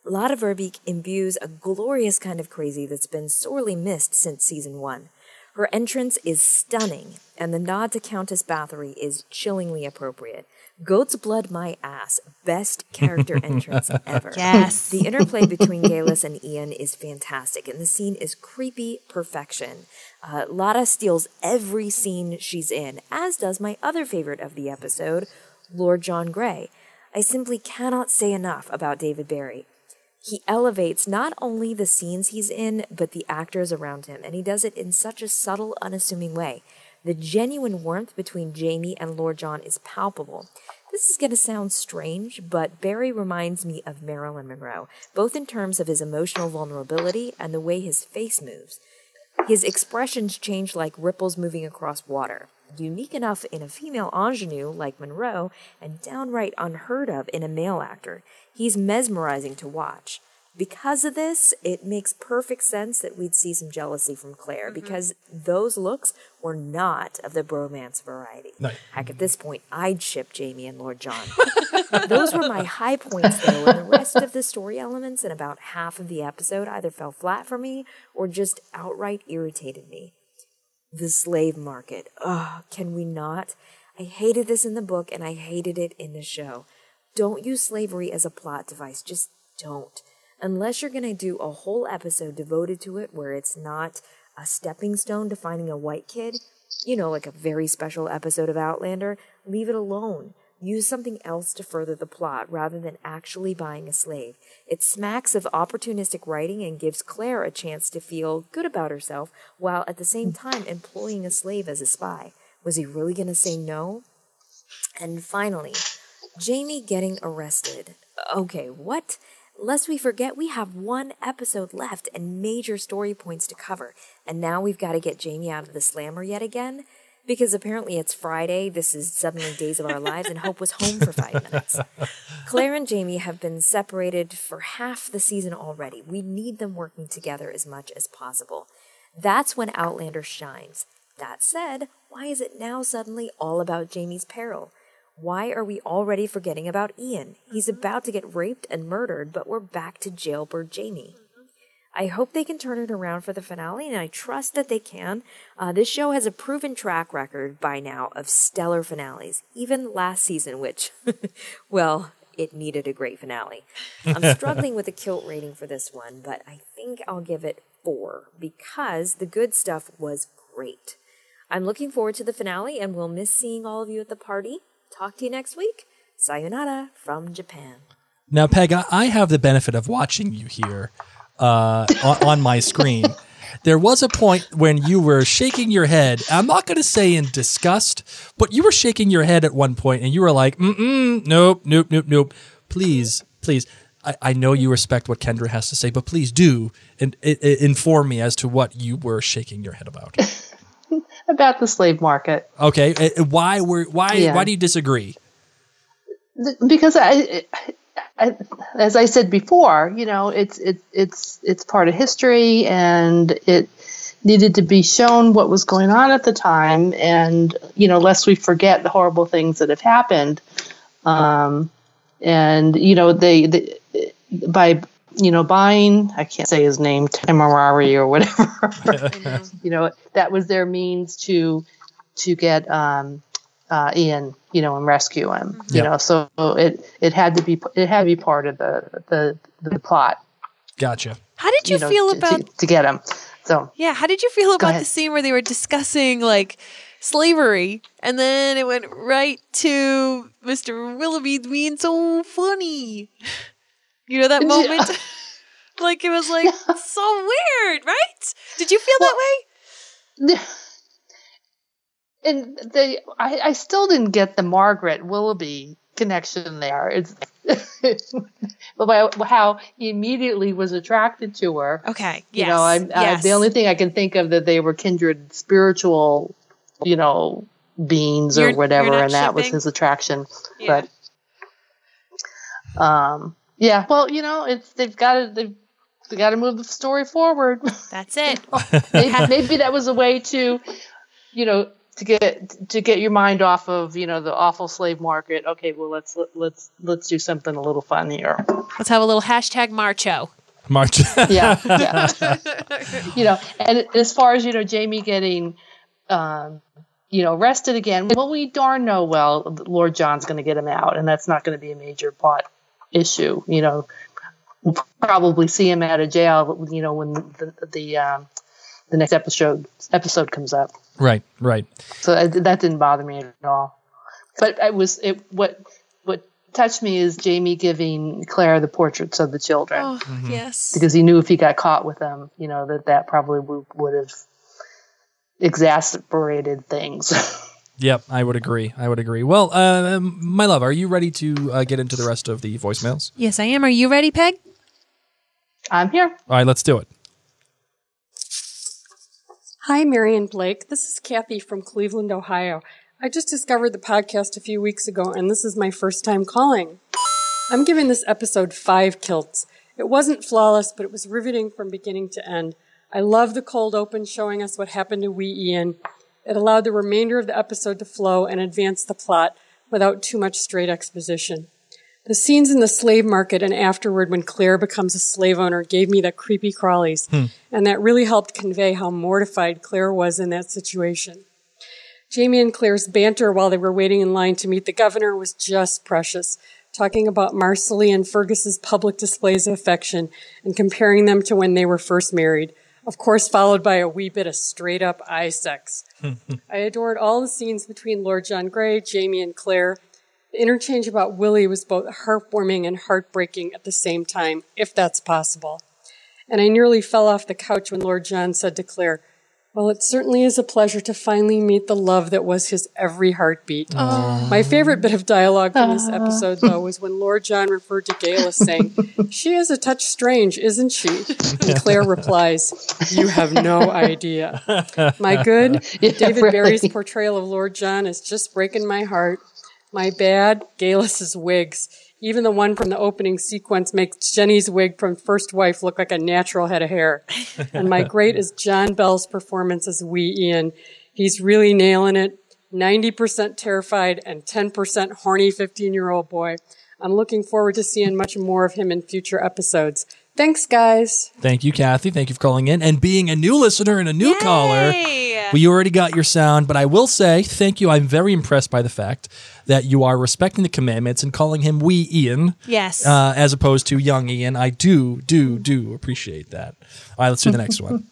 Lotte Verbeek imbues a glorious kind of crazy that's been sorely missed since season 1. Her entrance is stunning, and the nod to Countess Bathory is chillingly appropriate. Goat's blood my ass. Best character entrance ever. Yes. The interplay between Geillis and Ian is fantastic, and the scene is creepy perfection. Lotte steals every scene she's in, as does my other favorite of the episode, Lord John Grey. I simply cannot say enough about David Barry. He elevates not only the scenes he's in, but the actors around him, and he does it in such a subtle, unassuming way. The genuine warmth between Jamie and Lord John is palpable. This is going to sound strange, but Barry reminds me of Marilyn Monroe, both in terms of his emotional vulnerability and the way his face moves. His expressions change like ripples moving across water. Unique enough in a female ingenue like Monroe, and downright unheard of in a male actor. He's mesmerizing to watch. Because of this, it makes perfect sense that we'd see some jealousy from Claire, because those looks were not of the bromance variety. No. Heck, at this point, I'd ship Jamie and Lord John. Those were my high points, though, and the rest of the story elements and about half of the episode either fell flat for me or just outright irritated me. The slave market. Ugh, can we not? I hated this in the book, and I hated it in the show. Don't use slavery as a plot device. Just don't. Unless you're going to do a whole episode devoted to it where it's not a stepping stone to finding a white kid, you know, like a very special episode of Outlander, leave it alone. Use something else to further the plot rather than actually buying a slave. It smacks of opportunistic writing and gives Claire a chance to feel good about herself while at the same time employing a slave as a spy. Was he really going to say no? And finally, Jamie getting arrested. Okay, what? Lest we forget, we have one episode left and major story points to cover. And now we've got to get Jamie out of the slammer yet again? Because apparently it's Friday, this is suddenly Days of Our Lives, and Hope was home for 5 minutes. Claire and Jamie have been separated for half the season already. We need them working together as much as possible. That's when Outlander shines. That said, why is it now suddenly all about Jamie's peril? Why are we already forgetting about Ian? He's about to get raped and murdered, but we're back to jailbird Jamie. I hope they can turn it around for the finale, and I trust that they can. This show has a proven track record by now of stellar finales, even last season, which, well, it needed a great finale. I'm struggling with a kilt rating for this one, but I think I'll give it 4, because the good stuff was great. I'm looking forward to the finale, and we'll miss seeing all of you at the party. Talk to you next week. Sayonara from Japan. Now, Peg, I have the benefit of watching you here on my screen. There was a point when you were shaking your head. I'm not going to say in disgust, but you were shaking your head at one point, and you were like, nope. Please. I know you respect what Kendra has to say, but please do inform me as to what you were shaking your head about. About the slave market. Okay, why do you disagree? Because I, as I said before, you know, it's part of history, and it needed to be shown what was going on at the time, and you know, lest we forget the horrible things that have happened. And you know, they by buying, I can't say his name, Temerari or whatever. You know, that was their means to get Ian, and rescue him. You know, so it had to be part of the plot. Gotcha. How did you feel about to get him? So yeah, how did you feel about the scene where they were discussing like slavery, and then it went right to Mr. Willoughby being so funny? You know that moment? Like, it was like so weird, right? Did you feel that way? And I still didn't get the Margaret Willoughby connection there. It's how he immediately was attracted to her. Okay, yes. The only thing I can think of that they were kindred spiritual, beings or whatever, and that was his attraction. Yeah. But yeah, well, they've got to move the story forward. That's it. Maybe that was a way to, to get your mind off of the awful slave market. Okay, well let's do something a little fun here. Let's have a little hashtag Marcho. March. Yeah. And as far as Jamie getting arrested again, well, we darn know Lord John's going to get him out, and that's not going to be a major plot issue. We'll probably see him out of jail. When the next episode comes up. Right. So that didn't bother me at all. But what touched me is Jamie giving Claire the portraits of the children. Oh, yes. Because he knew if he got caught with them, that probably would have exacerbated things. Yep, I would agree. Well, my love, are you ready to get into the rest of the voicemails? Yes, I am. Are you ready, Peg? I'm here. All right, let's do it. Hi, Mary and Blake. This is Kathy from Cleveland, Ohio. I just discovered the podcast a few weeks ago, and this is my first time calling. I'm giving this episode 5 kilts. It wasn't flawless, but it was riveting from beginning to end. I love the cold open showing us what happened to wee Ian. It allowed the remainder of the episode to flow and advance the plot without too much straight exposition. The scenes in the slave market and afterward when Claire becomes a slave owner gave me the creepy crawlies, and that really helped convey how mortified Claire was in that situation. Jamie and Claire's banter while they were waiting in line to meet the governor was just precious, talking about Marcelly and Fergus's public displays of affection and comparing them to when they were first married, of course followed by a wee bit of straight-up eye sex. I adored all the scenes between Lord John Grey, Jamie, and Claire. The interchange about Willie was both heartwarming and heartbreaking at the same time, if that's possible. And I nearly fell off the couch when Lord John said to Claire, "Well, it certainly is a pleasure to finally meet the love that was his every heartbeat." My favorite bit of dialogue from this episode, though, was when Lord John referred to Gail as saying, "She is a touch strange, isn't she?" And Claire replies, "You have no idea." My good, David Barry's portrayal of Lord John is just breaking my heart. My bad, Gaylis's wigs. Even the one from the opening sequence makes Jenny's wig from First Wife look like a natural head of hair. And my great is John Bell's performance as wee Ian. He's really nailing it. 90% terrified and 10% horny 15-year-old boy. I'm looking forward to seeing much more of him in future episodes. Thanks, guys. Thank you, Kathy. Thank you for calling in. And being a new listener and a new caller, we already got your sound, but I will say thank you. I'm very impressed by the fact that you are respecting the commandments and calling him wee Ian. Yes. As opposed to young Ian. I do appreciate that. All right, let's do the next one.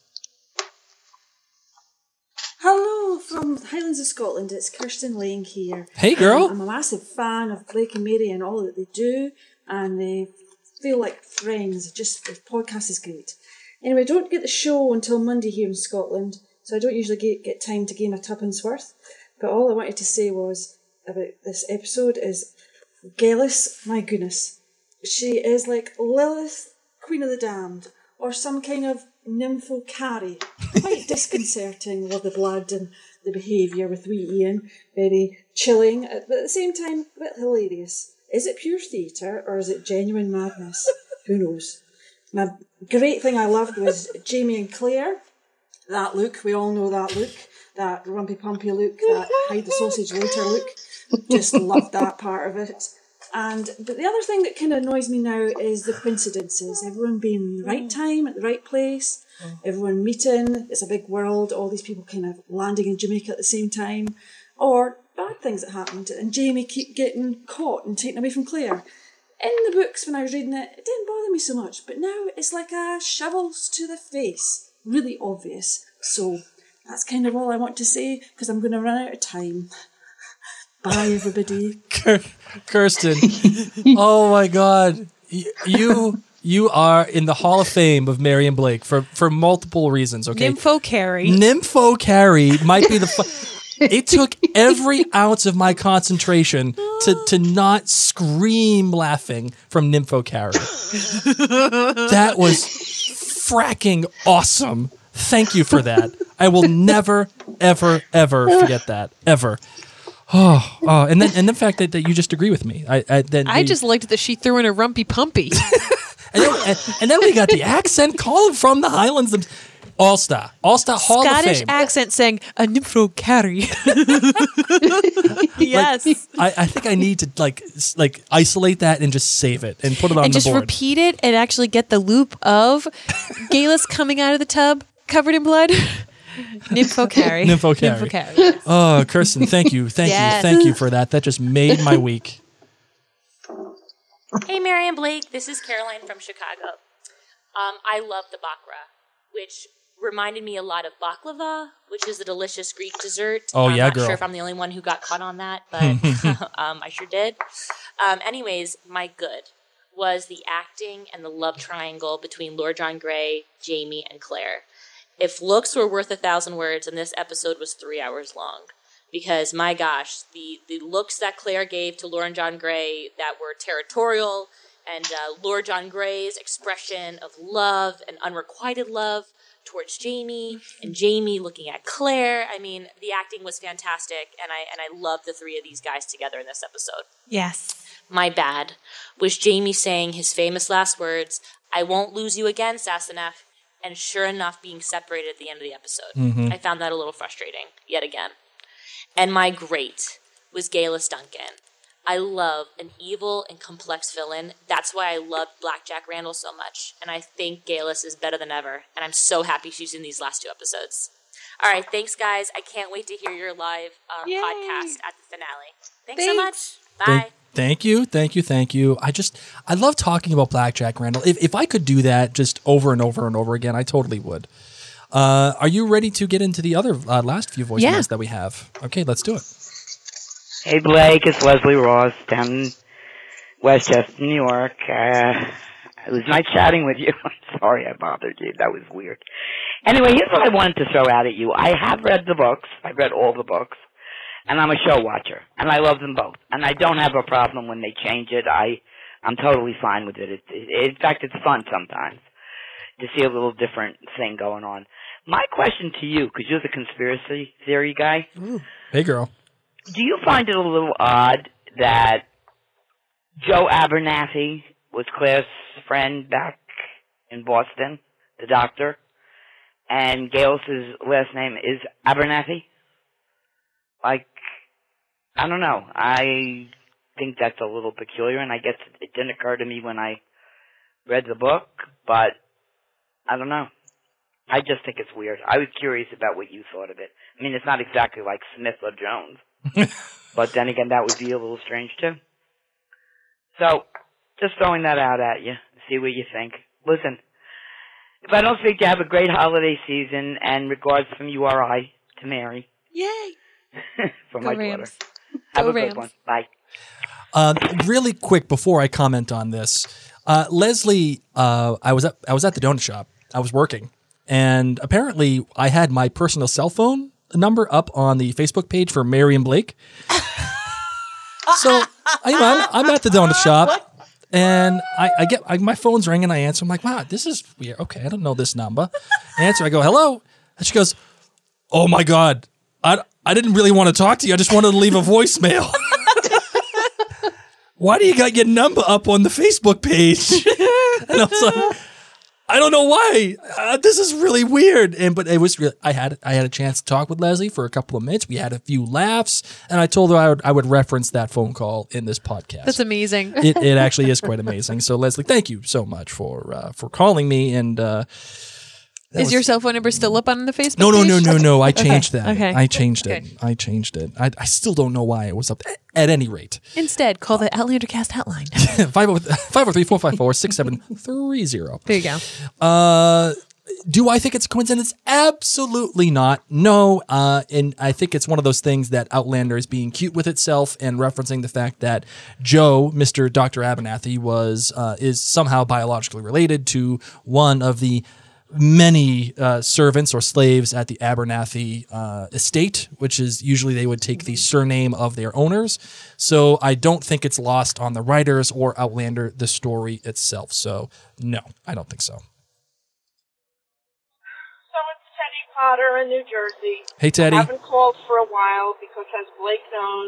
Hello from Highlands of Scotland. It's Kirsten Lang here. Hey, girl. I'm a massive fan of Blake and Mary and all that they do, and they feel like friends. Just the podcast is great. Anyway, I don't get the show until Monday here in Scotland, so I don't usually get time to gain a tuppence worth. But all I wanted to say was about this episode is Gaylis, my goodness. She is like Lilith, Queen of the Damned, or some kind of Nymphocari. Quite disconcerting with the blood and the behaviour with wee Ian. Very chilling, but at the same time, a bit hilarious. Is it pure theatre or is it genuine madness? Who knows? My great thing I loved was Jamie and Claire. That look, we all know that look. That rumpy-pumpy look, that hide the sausage later look. Just loved that part of it. But the other thing that kind of annoys me now is the coincidences. Everyone being in the right time, at the right place, everyone meeting, it's a big world, all these people kind of landing in Jamaica at the same time, or bad things that happened, and Jamie keep getting caught and taken away from Claire. In the books, when I was reading it, it didn't bother me so much, but now it's like a shovels to the face. Really obvious. So that's kind of all I want to say, because I'm going to run out of time. Bye, everybody. Kirsten, oh my God, you are in the Hall of Fame of Mary and Blake for multiple reasons. Okay, Nymphocari might be the. It took every ounce of my concentration to not scream laughing from Nymphocari. That was fracking awesome. Thank you for that. I will never, ever, ever forget that. Ever. Oh, and the fact that you just agree with me. I just liked that she threw in a rumpy pumpy. and then we got the accent calling from the Highlands. All-Star Hall Scottish of Fame. accent saying a nympho carry. Yes. I think I need to like isolate that and just save it and put it on And the just board. repeat it and actually get the loop of Galus coming out of the tub covered in blood. Nympho carry. Nympho carry. Oh, Kirsten, thank you. Thank you for that. That just made my week. Hey, Mary and Blake. This is Caroline from Chicago. I love the bakra, which reminded me a lot of baklava, which is a delicious Greek dessert. Oh, yeah, I'm not girl. sure if I'm the only one who got caught on that, but I sure did. Anyways, my good was the acting and the love triangle between Lord John Grey, Jamie, and Claire. If looks were worth 1,000 words, and this episode was 3 hours long. Because, my gosh, the looks that Claire gave to Lord John Grey that were territorial, and Lord John Grey's expression of love and unrequited love towards Jamie, and Jamie looking at Claire. I mean, the acting was fantastic, and I loved the three of these guys together in this episode. Yes. My bad was Jamie saying his famous last words, "I won't lose you again, Sassenach," and sure enough being separated at the end of the episode. Mm-hmm. I found that a little frustrating, yet again. And my great was Galus Duncan. I love an evil and complex villain. That's why I love Blackjack Randall so much. And I think Galus is better than ever. And I'm so happy she's in these last 2 episodes. All right, thanks, guys. I can't wait to hear your live podcast at the finale. Thanks so much. Bye. Thank you. I love talking about Blackjack Randall. If I could do that just over and over and over again, I totally would. Are you ready to get into the other last few voicemails that we have? Okay, let's do it. Hey, Blake, it's Leslie Ross down in Westchester, New York. It was nice chatting with you. I'm sorry I bothered you. That was weird. Anyway, here's what I wanted to throw out at you. I have read the books. I've read all the books. And I'm a show watcher. And I love them both. And I don't have a problem when they change it. I'm totally fine with it. In fact, it's fun sometimes to see a little different thing going on. My question to you, because you're the conspiracy theory guy. Hey, girl. Do you find it a little odd that Joe Abernathy was Claire's friend back in Boston, the doctor, and Gales's last name is Abernathy? Like, I don't know. I think that's a little peculiar, and I guess it didn't occur to me when I read the book, but I don't know. I just think it's weird. I was curious about what you thought of it. I mean, it's not exactly like Smith or Jones. But then again, that would be a little strange, too. So, just throwing that out at you. See what you think. Listen, if I don't speak to you, have a great holiday season, and regards from URI to Mary. Yay! From Go my Rams. daughter. Have Go a Rams. good one. Bye. Really quick before I comment on this, Leslie, I was at the donut shop. I was working, and apparently I had my personal cell phone number up on the Facebook page for Mary and Blake. So I'm at the donut shop, and I get my phone's ringing. I answer. I'm like, wow, this is weird. Okay, I don't know this number. I answer. I go, hello, and she goes, oh my God, I didn't really want to talk to you. I just wanted to leave a voicemail. Why do you got your number up on the Facebook page? And I was like, I don't know why. This is really weird. But it was really, I had a chance to talk with Leslie for a couple of minutes. We had a few laughs, and I told her I would reference that phone call in this podcast. That's amazing. It actually is quite amazing. So Leslie, thank you so much for calling me. And is your cell phone number still up on the Facebook No. page? I changed that. Okay. I changed Good. it. I changed it. I still don't know why it was up. At any rate, Instead, call the Outlander Cast hotline. 503-454-6730. There you go. Do I think it's a coincidence? Absolutely not. No. And I think it's one of those things that Outlander is being cute with itself and referencing the fact that Joe, Mr. Dr. Abernathy, is somehow biologically related to one of the many servants or slaves at the Abernathy estate, which is usually they would take the surname of their owners. So I don't think it's lost on the writers or Outlander, the story itself. So no, I don't think so. So it's Teddy Potter in New Jersey. Hey, Teddy. I haven't called for a while because, as Blake knows,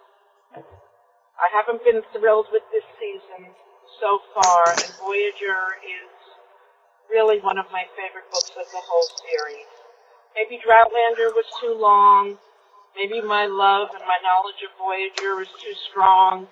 I haven't been thrilled with this season so far, and Voyager is really one of my favorite books of the whole series. Maybe Droughtlander was too long. Maybe my love and my knowledge of Voyager was too strong.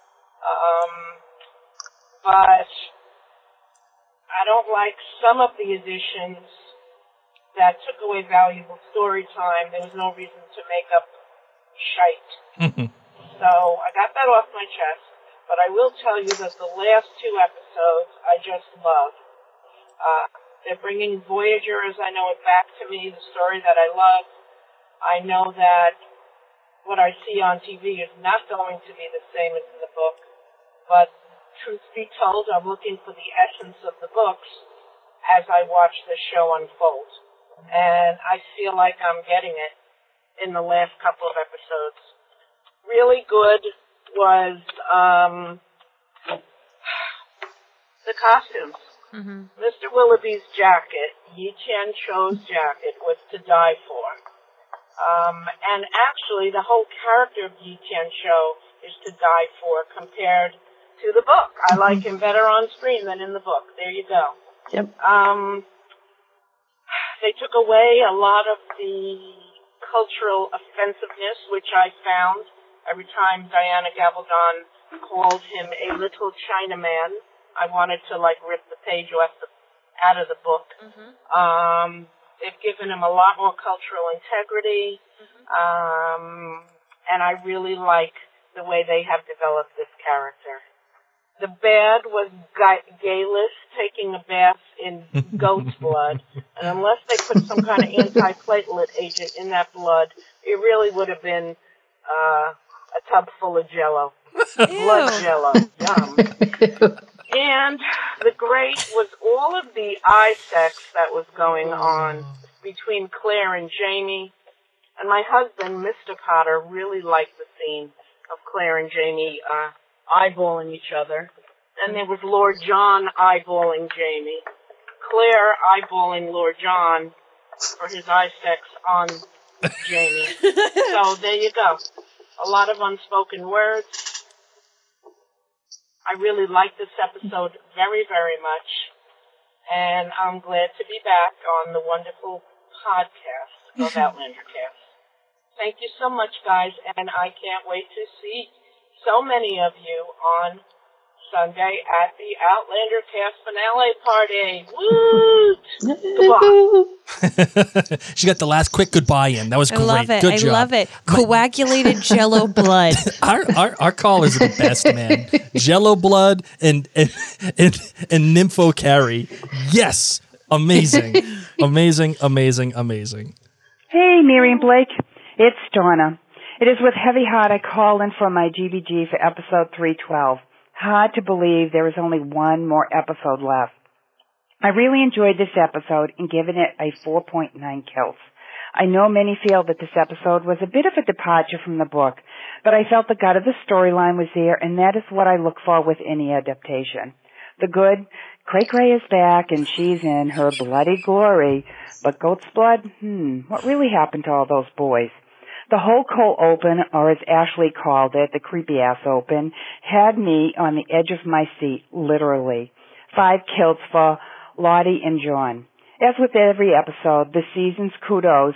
But I don't like some of the additions that took away valuable story time. There was no reason to make up shite. So I got that off my chest. But I will tell you that the last 2 episodes I just love. They're bringing Voyager as I know it back to me, the story that I love. I know that what I see on TV is not going to be the same as in the book. But truth be told, I'm looking for the essence of the books as I watch the show unfold. And I feel like I'm getting it in the last couple of episodes. Really good was the costumes. Mr. Willoughby's jacket, Yi Chen Cho's jacket, was to die for. And actually, the whole character of Yi Chen Cho is to die for compared to the book. I like him better on screen than in the book. There you go. Yep. They took away a lot of the cultural offensiveness, which I found every time Diana Gabaldon called him a little Chinaman. I wanted to, rip the page out of the book. They've given him a lot more cultural integrity, and I really like the way they have developed this character. The bad was Gayless taking a bath in goat's blood, and unless they put some kind of anti-platelet agent in that blood, it really would have been a tub full of Jell-O. Blood Jell-O. Yum. And the great was all of the eye sex that was going on between Claire and Jamie. And my husband, Mr. Potter, really liked the scene of Claire and Jamie eyeballing each other. And there was Lord John eyeballing Jamie. Claire eyeballing Lord John for his eye sex on Jamie. So there you go. A lot of unspoken words. I really like this episode very, very much, and I'm glad to be back on the wonderful podcast of Outlandercast. Thank you so much, guys, and I can't wait to see so many of you on Sunday at the Outlandercast finale party. Woot! Goodbye. She got the last quick goodbye in. That was great. I love it. Good job. I love it. Coagulated Jell-O blood. Our callers are the best, man. Jell-O blood and Nympho Carrie. Yes, amazing, amazing. Hey, Mary and Blake, it's Donna. It is with heavy heart I call in from my GBG for episode 312. Hard to believe there is only one more episode left. I really enjoyed this episode and given it a 4.9 kills. I know many feel that this episode was a bit of a departure from the book, but I felt the gut of the storyline was there, and that is what I look for with any adaptation. The good, Cray Cray is back and she's in her bloody glory, but Goat's Blood? What really happened to all those boys? The whole cold open, or as Ashley called it, the creepy-ass open, had me on the edge of my seat, literally. 5 kills for Lottie and John. As with every episode, this season's kudos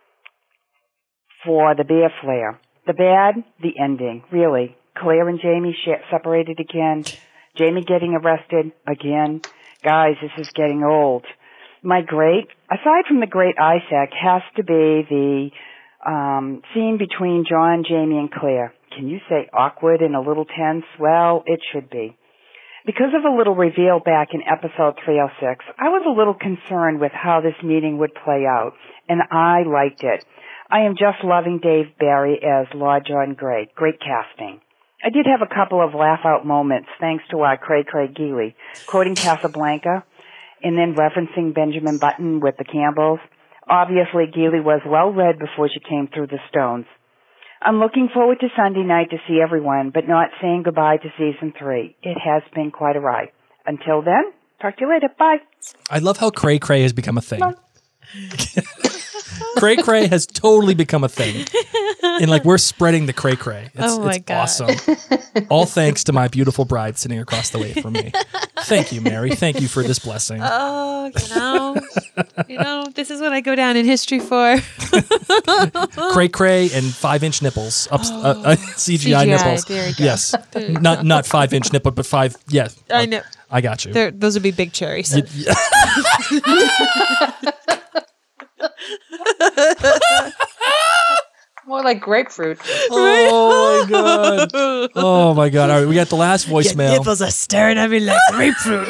for the Bear Flare. The bad, the ending, really. Claire and Jamie separated again. Jamie getting arrested again. Guys, this is getting old. My great, aside from the great Isaac, has to be the scene between John, Jamie, and Claire. Can you say awkward and a little tense? Well, it should be. Because of a little reveal back in episode 306, I was a little concerned with how this meeting would play out, and I liked it. I am just loving Dave Barry as Lord John Grey. Great casting. I did have a couple of laugh-out moments, thanks to our Cray Cray Geely, quoting Casablanca, and then referencing Benjamin Button with the Campbells. Obviously, Geely was well-read before she came through the stones. I'm looking forward to Sunday night to see everyone, but not saying goodbye to Season 3. It has been quite a ride. Until then, talk to you later. Bye. I love how Cray Cray has become a thing. Cray Cray has totally become a thing. And like we're spreading the Cray Cray. It's awesome. All thanks to my beautiful bride sitting across the way from me. Thank you, Mary. Thank you for this blessing. Oh, this is what I go down in history for. Cray Cray and 5-inch nipples. CGI nipples. There you go. Yes. Not 5-inch nipple, but 5. Yeah. I know. I got you. Those would be big cherries. More like grapefruit. Oh my god! Oh my god! All right, we got the last voicemail. Your nipples are staring at me like grapefruit.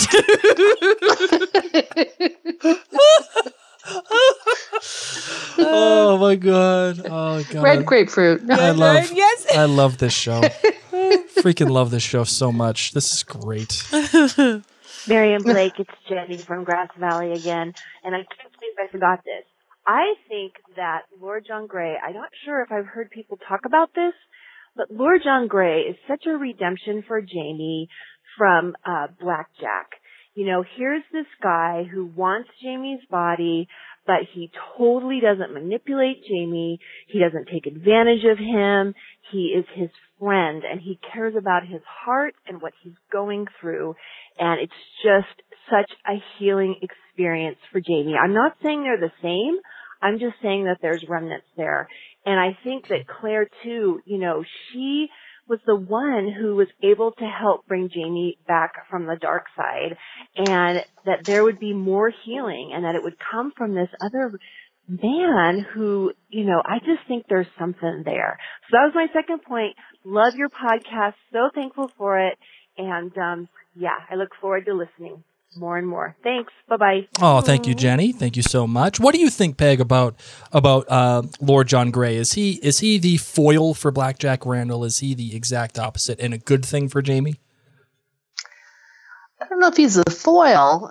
Oh my god! Oh god! Red grapefruit. I love this show. Freaking love this show so much. This is great. Mary and Blake, it's Jenny from Grass Valley again, and I can't believe I forgot this. I think that Lord John Grey, I'm not sure if I've heard people talk about this, but Lord John Grey is such a redemption for Jamie from Blackjack. You know, here's this guy who wants Jamie's body, but he totally doesn't manipulate Jamie. He doesn't take advantage of him. He is his friend, and he cares about his heart and what he's going through. And it's just such a healing experience for Jamie. I'm not saying they're the same. I'm just saying that there's remnants there. And I think that Claire, too, you know, she was the one who was able to help bring Jamie back from the dark side, and that there would be more healing, and that it would come from this other man who, you know, I just think there's something there. So that was my second point. Love your podcast. So thankful for it. And, I look forward to listening more and more. Thanks. Bye-bye. Oh, thank you, Jenny. Thank you so much. What do you think, Peg, about Lord John Grey? Is he the foil for Blackjack Randall? Is he the exact opposite and a good thing for Jamie? I don't know if he's a foil.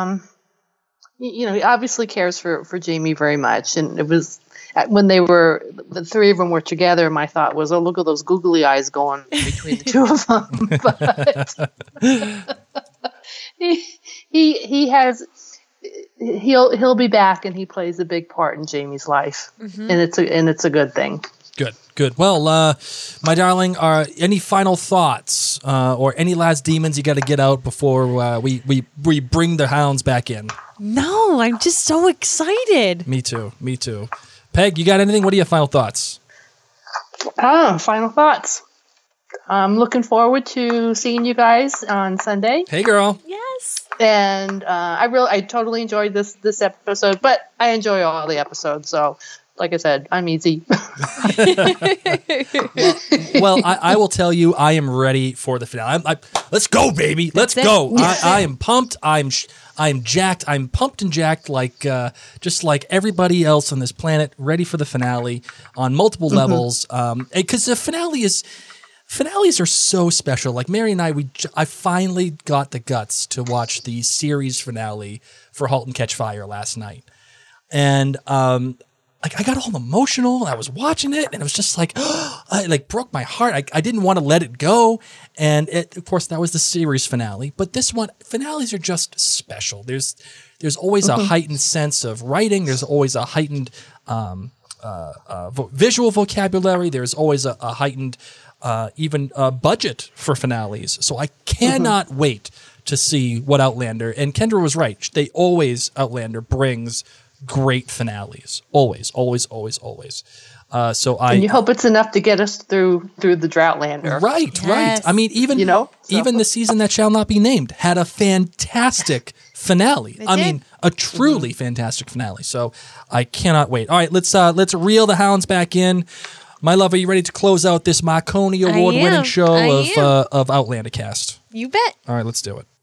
He obviously cares for Jamie very much. And it was when the three of them were together, my thought was, oh, look at those googly eyes going between the two of them. But he'll be back, and he plays a big part in Jamie's life, and it's a good thing. Good. Well, my darling, any final thoughts or any last demons you got to get out before we bring the hounds back in? No, I'm just so excited. Me too. Peg, you got anything? What are your final thoughts? Final thoughts. I'm looking forward to seeing you guys on Sunday. Hey, girl. Yes. And I totally enjoyed this episode, but I enjoy all the episodes. So, like I said, I'm easy. Well, I will tell you, I am ready for the finale. Let's go, baby. Let's go. I am pumped. I'm jacked. I'm pumped and jacked, like just like everybody else on this planet, ready for the finale on multiple levels. Because the finales are so special. Like Mary and I finally got the guts to watch the series finale for *Halt and Catch Fire* last night, and I got all emotional. I was watching it, and it was just like, it broke my heart. I didn't want to let it go. And of course, that was the series finale. But this one, finales are just special. There's always a heightened sense of writing. There's always a heightened visual vocabulary. There's always a heightened even budget for finales. So I cannot wait to see what Outlander, and Kendra was right. Outlander brings great finales. Always. And you hope it's enough to get us through the Droughtlander. Right. I mean, even the season that shall not be named had a fantastic finale. A truly fantastic finale. So I cannot wait. All right, let's reel the hounds back in. My love, are you ready to close out this Marconi Award-winning show of Outlander Cast? You bet. All right, let's do it.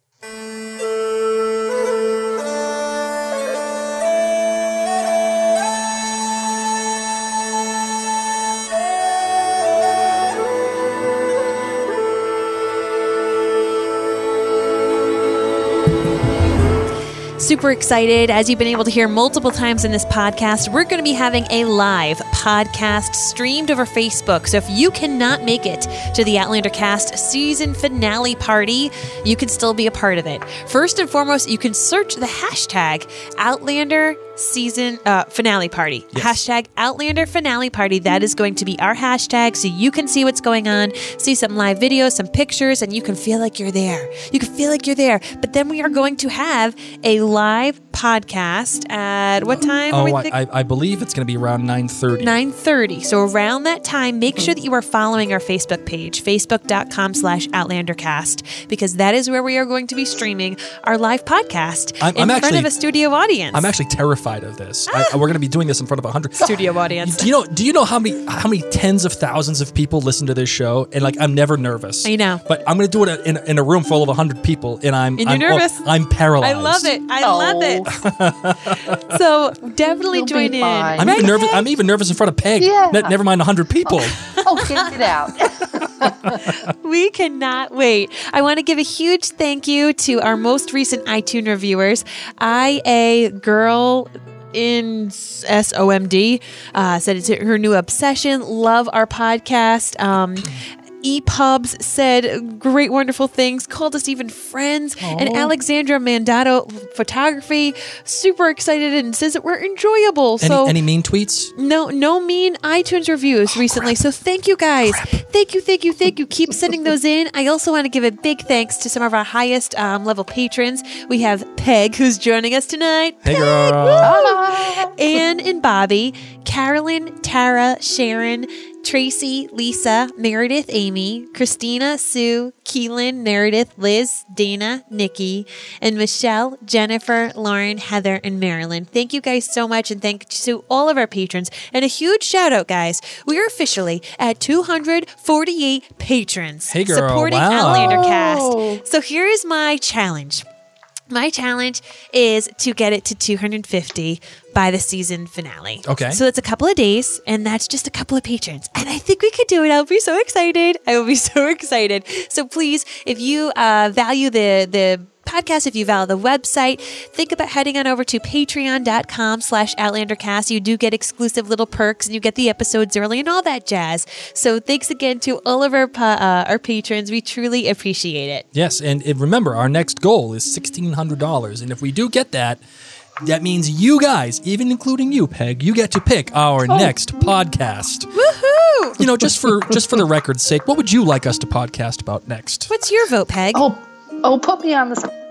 Super excited. As you've been able to hear multiple times in this podcast, we're going to be having a live podcast streamed over Facebook. So if you cannot make it to the Outlander Cast season finale party, you can still be a part of it. First and foremost, you can search the hashtag Outlander season finale party. Hashtag Outlander finale party. That is going to be our hashtag, so you can see what's going on, see some live videos, some pictures, and you can feel like you're there. You can feel like you're there. But then we are going to have a live podcast at what time? I believe it's going to be around 9:30. 9:30. So around that time, make sure that you are following our Facebook page, facebook.com/OutlanderCast, because that is where we are going to be streaming our live podcast in front of a studio audience. I'm actually terrified of this. We're going to be doing this in front of 100 studio audience. Do you know how many tens of thousands of people listen to this show? And like, I'm never nervous. I know, but I'm going to do it in a room full of 100 people, and I'm nervous. I'm paralyzed. I love it. I love it. So definitely join in. I'm even nervous in front of Peg. Yeah. Never mind 100 people. Oh, get it out. We cannot wait. I want to give a huge thank you to our most recent iTunes reviewers. IA Girl in SOMD said it's her new obsession. Love our podcast. EPubs said great, wonderful things, called us even friends. And Alexandra Mandato Photography, super excited and says that we're enjoyable. Any mean tweets? No mean iTunes reviews recently. So thank you guys. Thank you. Keep sending those in. I also want to give a big thanks to some of our highest level patrons. We have Peg, who's joining us tonight. Hey, girl. Anne and Bobby, Carolyn, Tara, Sharon, Tracy, Lisa, Meredith, Amy, Christina, Sue, Keelan, Meredith, Liz, Dana, Nikki, and Michelle, Jennifer, Lauren, Heather, and Marilyn. Thank you guys so much, and thank you to all of our patrons. And a huge shout out, guys. We are officially at 248 patrons supporting Outlander Cast. So here is my challenge. My challenge is to get it to 250 by the season finale. Okay. So it's a couple of days, and that's just a couple of patrons. And I think we could do it. I'll be so excited. I will be so excited. So please, if you value the podcast, if you value the website, think about heading on over to patreon.com/OutlanderCast. You do get exclusive little perks, and you get the episodes early and all that jazz. So thanks again to all of our patrons. We truly appreciate it. Yes, and remember, our next goal is $1,600. And if we do get that, that means you guys, even including you, Peg, you get to pick our next podcast. Woohoo! You know, just for the record's sake, what would you like us to podcast about next? What's your vote, Peg? Oh, put me on the spot.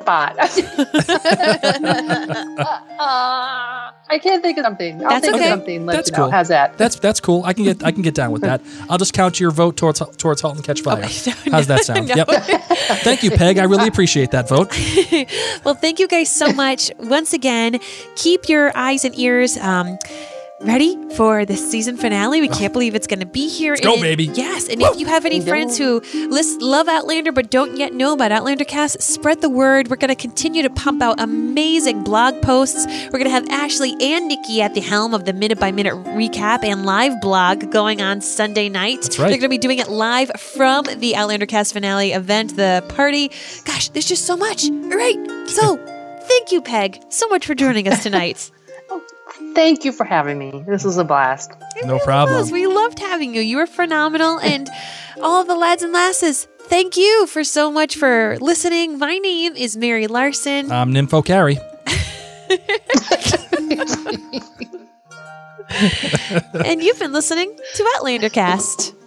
I can't think of something. I'll think of something. That's cool. How's that? That's cool. I can get down with that. I'll just count your vote towards Halt and Catch Fire. How's that sound? No. Yep. Thank you, Peg. I really appreciate that vote. Well, thank you guys so much. Once again, keep your eyes and ears ready for the season finale. We can't believe it's going to be here. Let's go, baby. Yes. And if you have any friends who love Outlander but don't yet know about Outlander Cast, spread the word. We're going to continue to pump out amazing blog posts. We're going to have Ashley and Nikki at the helm of the minute-by-minute recap and live blog going on Sunday night. That's right. They're going to be doing it live from the Outlander Cast finale event, the party. Gosh, there's just so much. All right. So, thank you, Peg, so much for joining us tonight. Thank you for having me. This was a blast. No problem. We loved having you. You were phenomenal. And all of the lads and lasses, thank you for so much for listening. My name is Mary Larson. I'm Nympho Carey. And you've been listening to Outlander Cast.